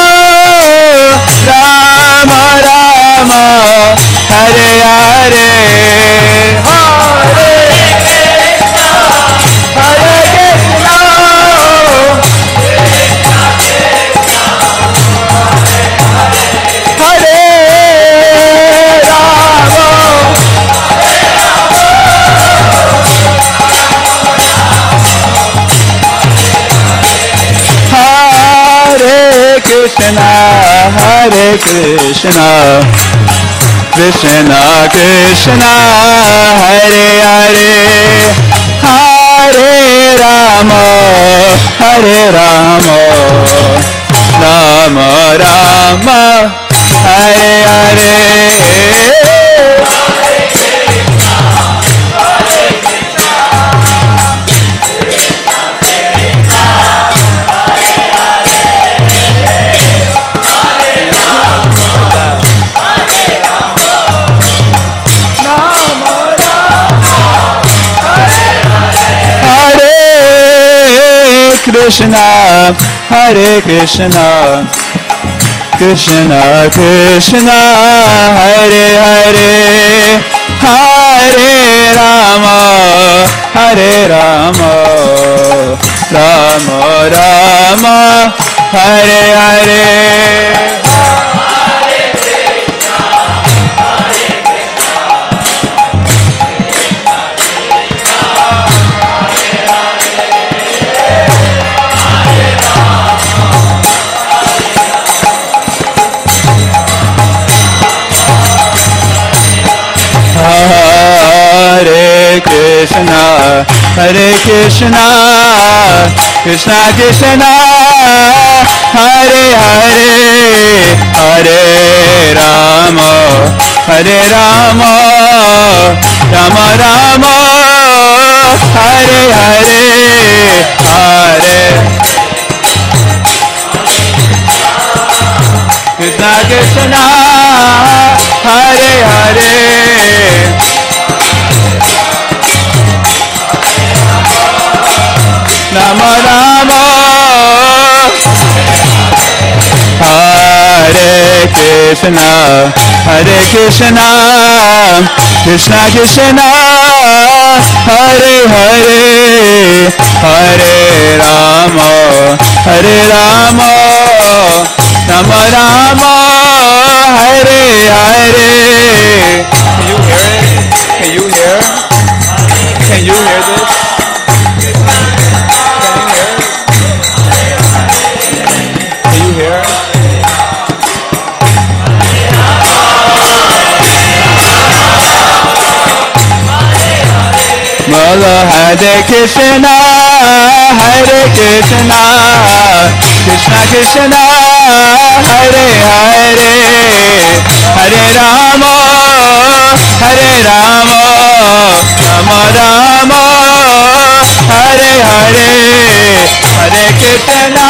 Rama Rama, Hare Hare, Hare Krishna, Hare Krishna, Hare Krishna, Hare Krishna, Krishna Krishna, Hare Hare, Hare Rama, Hare Rama, Rama Rama, Hare Hare. Krishna, Hare Krishna, Krishna Krishna, Hare Hare, Hare Rama, Hare Rama, Rama Rama, Hare Hare. Hare Krishna, Hare Krishna, Krishna Krishna, Hare Hare, Hare Rama, Hare Rama, Rama Rama, Hare Hare, Hare Krishna Krishna, Hare Hare, Rama Rama, Hare Krishna, Hare Krishna, Krishna Krishna, Hare Hare, Hare Rama, Hare Rama, Rama Rama, Hare Hare. Can you hear it? Can you hear? Can you hear this? Can you Hare Krishna, Hare Krishna, Krishna Krishna, Hare Hare, Hare Rama, Hare Rama, Rama Rama, Hare Hare, Hare Krishna,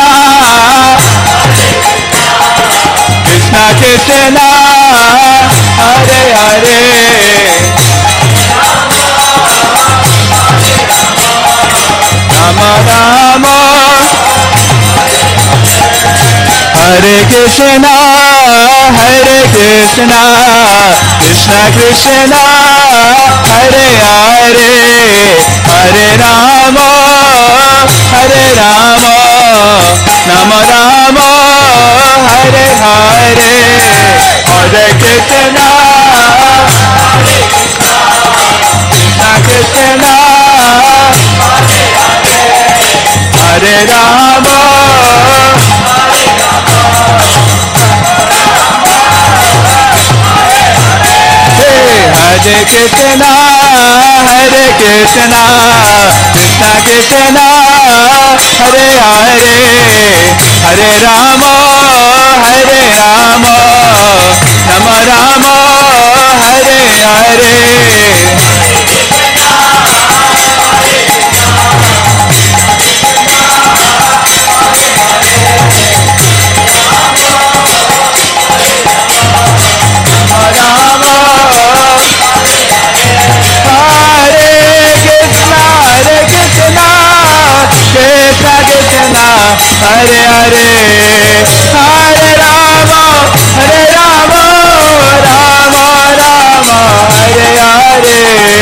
Krishna Krishna, Hare Hare, Rama Rama, Hare Krishna, Hare Krishna, Krishna Krishna, Hare Hare, Hare Rama, Hare Rama, Rama Rama, Hare Hare, Hare Krishna, Krishna Krishna, Hare Rama, Hare Krishna, Hare Krishna, Krishna Krishna, Hare Hare, Hare Rama, Hare Rama, Rama Rama, Hare Hare, Hare Hare, Hare Rama, Hare Rama, Rama Rama, Hare Hare,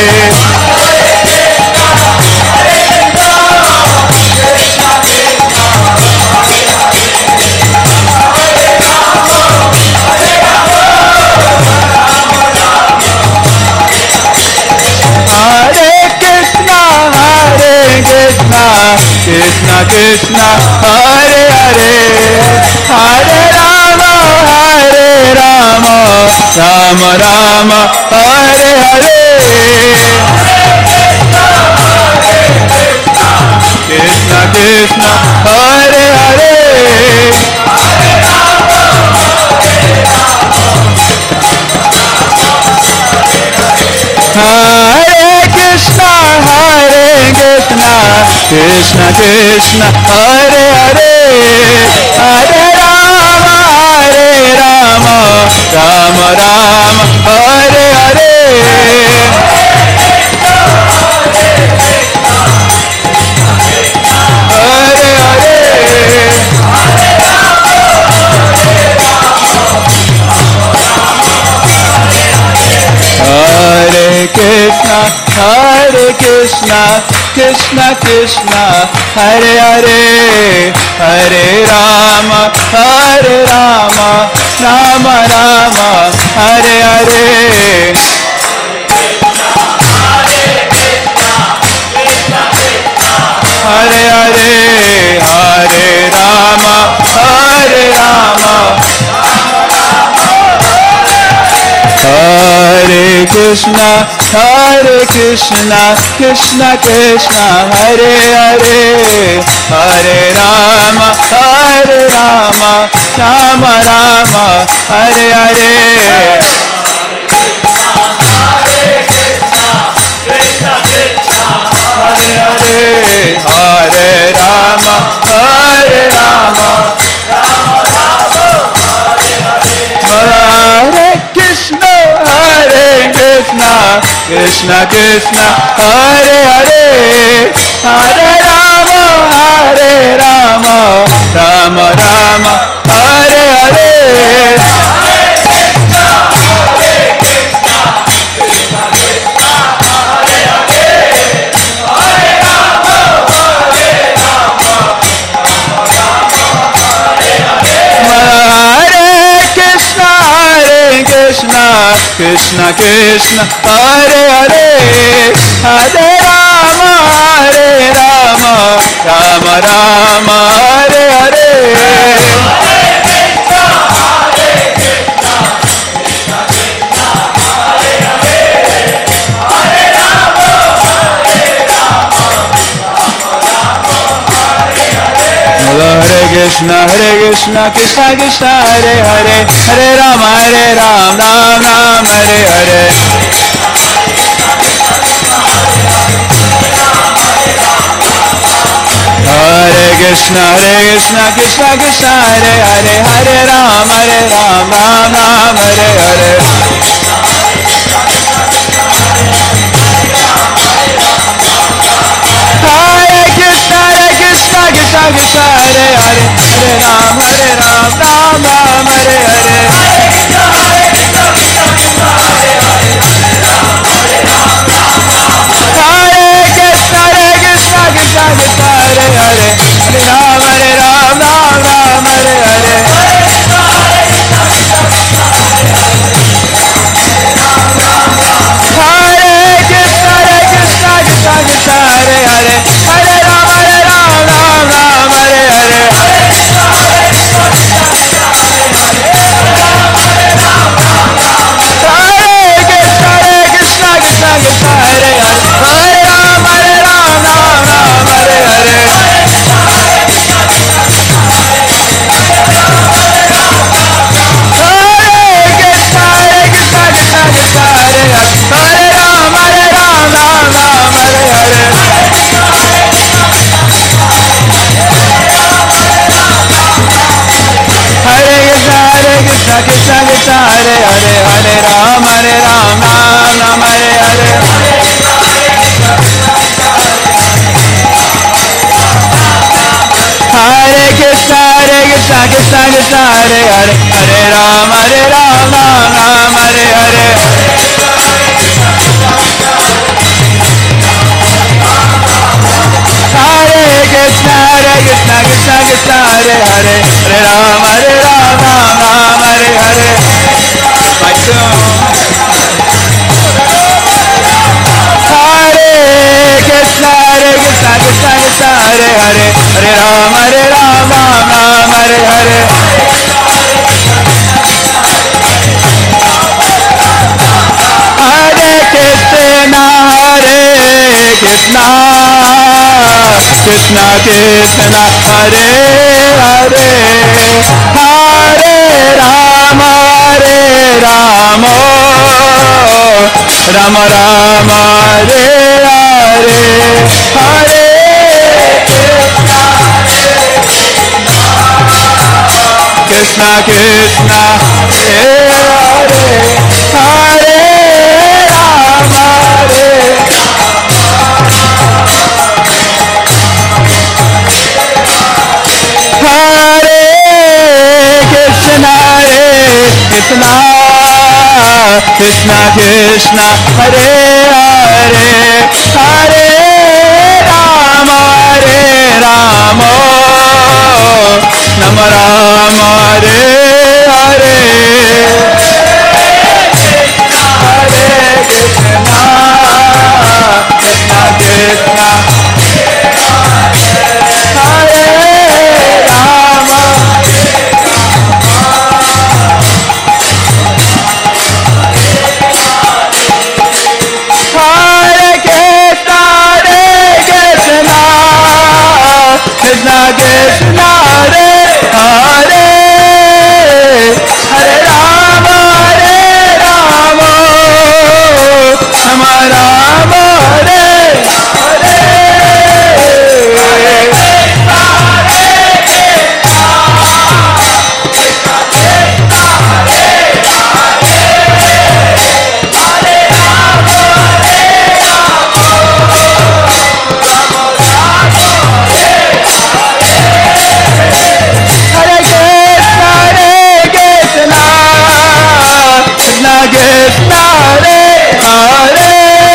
Krishna Krishna, Hare Hare, Hare Rama, Hare Rama, Rama Rama, Hare Hare, Krishna Krishna, Hare Hare, Hare Krishna, Hare Krishna, Krishna Krishna, Hare Hare, Hare Rama, Hare Rama, Rama Rama, Hare Hare, Hare Hare, Hare Krishna, Hare Krishna, Krishna Krishna, Hare Hare, Hare Rama, Hare Rama, Rama Rama, Hare Hare, Hare Hare, Hare Rama, Hare Rama, Hare Krishna, Hare Krishna, Krishna Krishna, Hare Hare, Hare Rama, Hare Rama, Rama Rama, Hare Hare, Hare Hare, Hare Rama, Hare Rama, Hare Krishna, Hare Krishna, Krishna Krishna, Hare Hare, Hare Rama, Hare Rama, Rama Rama, Hare Hare, Krishna Krishna, Hare Hare, Hare Rama, Hare Rama, Rama Rama, Hare Hare, Hare Hare Krishna, Hare Krishna, Krishna Krishna, Hare Hare, Hare Rama, Hare Ram, Ram Ram, Hare Hare. Hare Krishna, Hare Krishna, Krishna Krishna, Hare Hare, Hare Ram, Hare Ram, Ram Ram, Hare Hare. Hare Krishna, Hare Krishna, Krishna Krishna, Hare Hare, Hare Ram, Hare Ram, Ram Ram, Hare Hare. Krishna Krishna, Hare Hare, Hare Ram, Hare Ram, Ram Ram, Hare Hare. Hare Krishna, Hare Krishna, Krishna Krishna, Hare Hare, Hare Ram, Hare Ram, Ram Ram, Hare Hare. Hare Krishna, Hare Krishna, Krishna Krishna, Hare Hare, Hare Ram, Hare Ram, Ram Ram, Hare Hare. My tune. Hare Krishna, Hare Krishna, Krishna Krishna, Hare Hare, Hare Ram, Hare Ram, Ram Ram, Hare Hare. Hare Krishna, Hare Krishna, Krishna Krishna, Hare Hare, Hare Rama, Hare Rama, Rama Rama, Hare Hare, Hare Krishna Krishna, Hare Hare, Hare Rama, Hare Krishna Krishna, Hare Hare, Hare Rama, Hare Rama, Rama Rama, Hare Hare, Hare Krishna, Krishna Krishna, Hare Rama. Krishna Krishna, Hare Hare, Hare Rama, Hare Rama, Rama Rama, Hare Hare. Krishna, Hare Hare,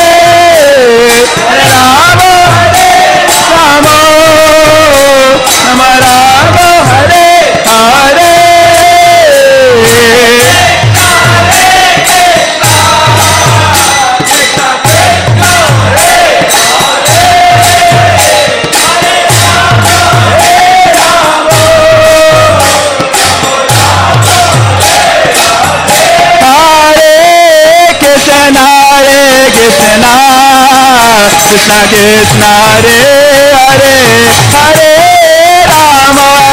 Hare Rama, Hare Rama, Rama Rama, Hare Hare. Krishna Krishna, Hare Hare, Hare Rama,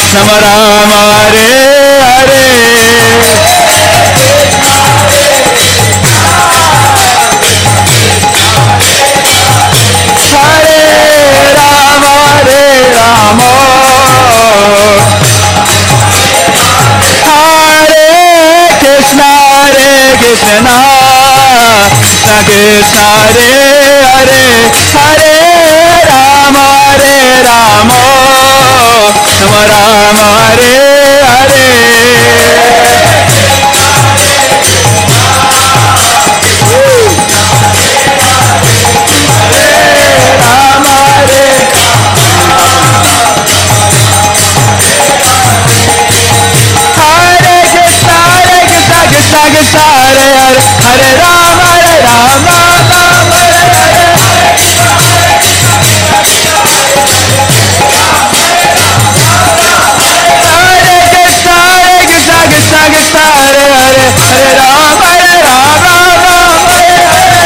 Rama Rama Hare Hare Krishna, Krishna Hare Hare, Hare Rama, Hare Rama, Rama Rama Hare Hare. Krishna Hare Hare, Hare Rama, Hare Rama, Rama Hare Hare. Hare Krishna, Hare Krishna, Krishna Krishna, Hare Hare, Hare Rama, Hare Rama, Rama Hare Hare.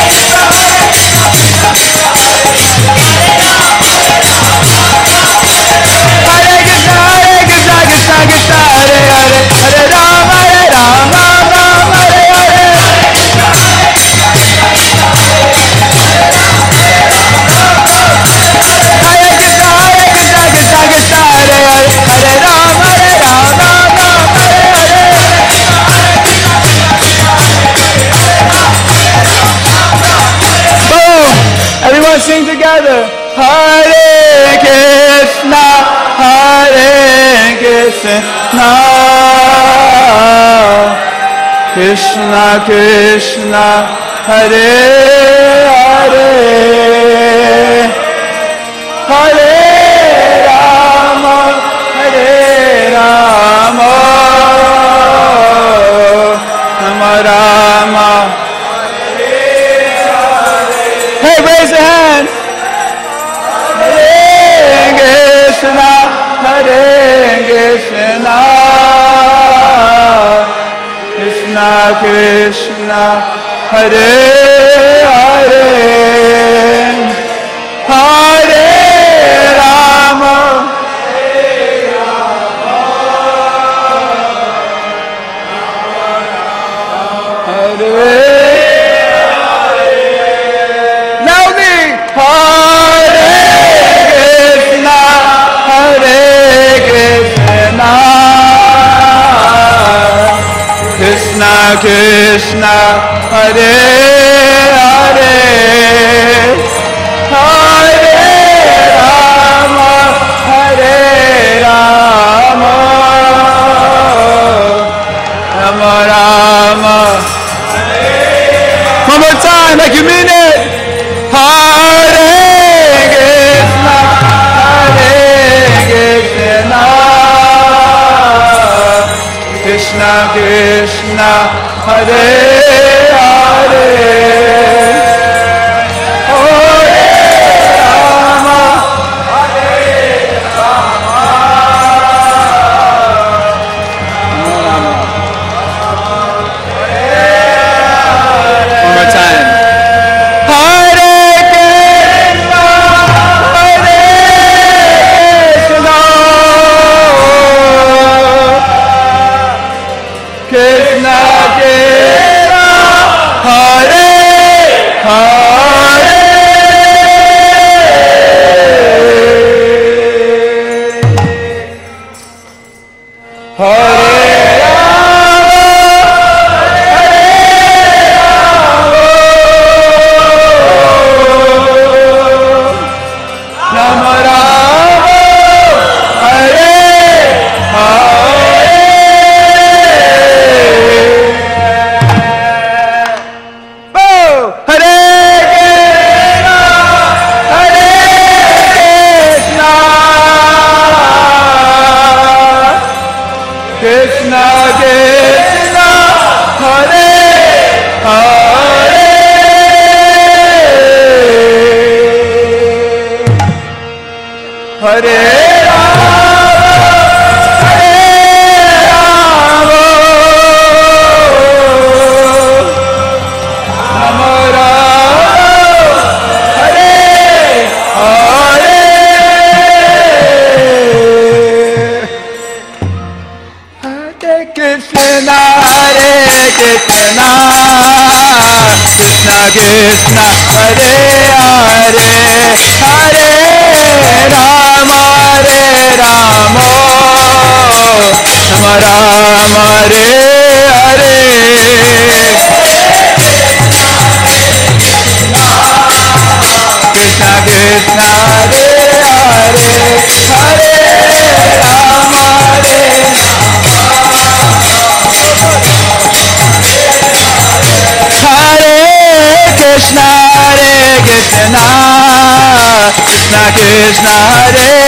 Hare Krishna, Hare Krishna, Krishna Krishna, Hare Hare, Hare Rama, Hare Rama. Everyone sing together. Hare Krishna, Hare Krishna, Krishna Krishna, Hare Hare, Hare Rama, Hare Rama, Rama Rama. Hey, raise your hands. Hare Krishna, Hare Krishna, Krishna Krishna, Hare Hare, Hare Rama, Hare Krishna Krishna, Hare Hare, Hare Rama, Hare Rama, Rama Rama. One more time, like you mean it. Hare Krishna, Hare Krishna, Krishna Krishna, Hare Hare, Hare Rama, Hare Rama, one more time. Hare Krishna, Hare Krishna, Krishna Krishna, Hare Hare. Hare Rama, Hare Rama, Rama Rama, Hare Hare. Krishna Krishna, Hare Hare, Hare Rama, Hare Rama, Rama Rama, Hare Hare. Krishna Krishna Krishna Hare Hare Hare Rama Hare Rama Rama Rama Hare Hare Krishna Krishna Hare Hare Hare Rama Hare Hare Krishna Hare Krishna Krishna Krishna Hare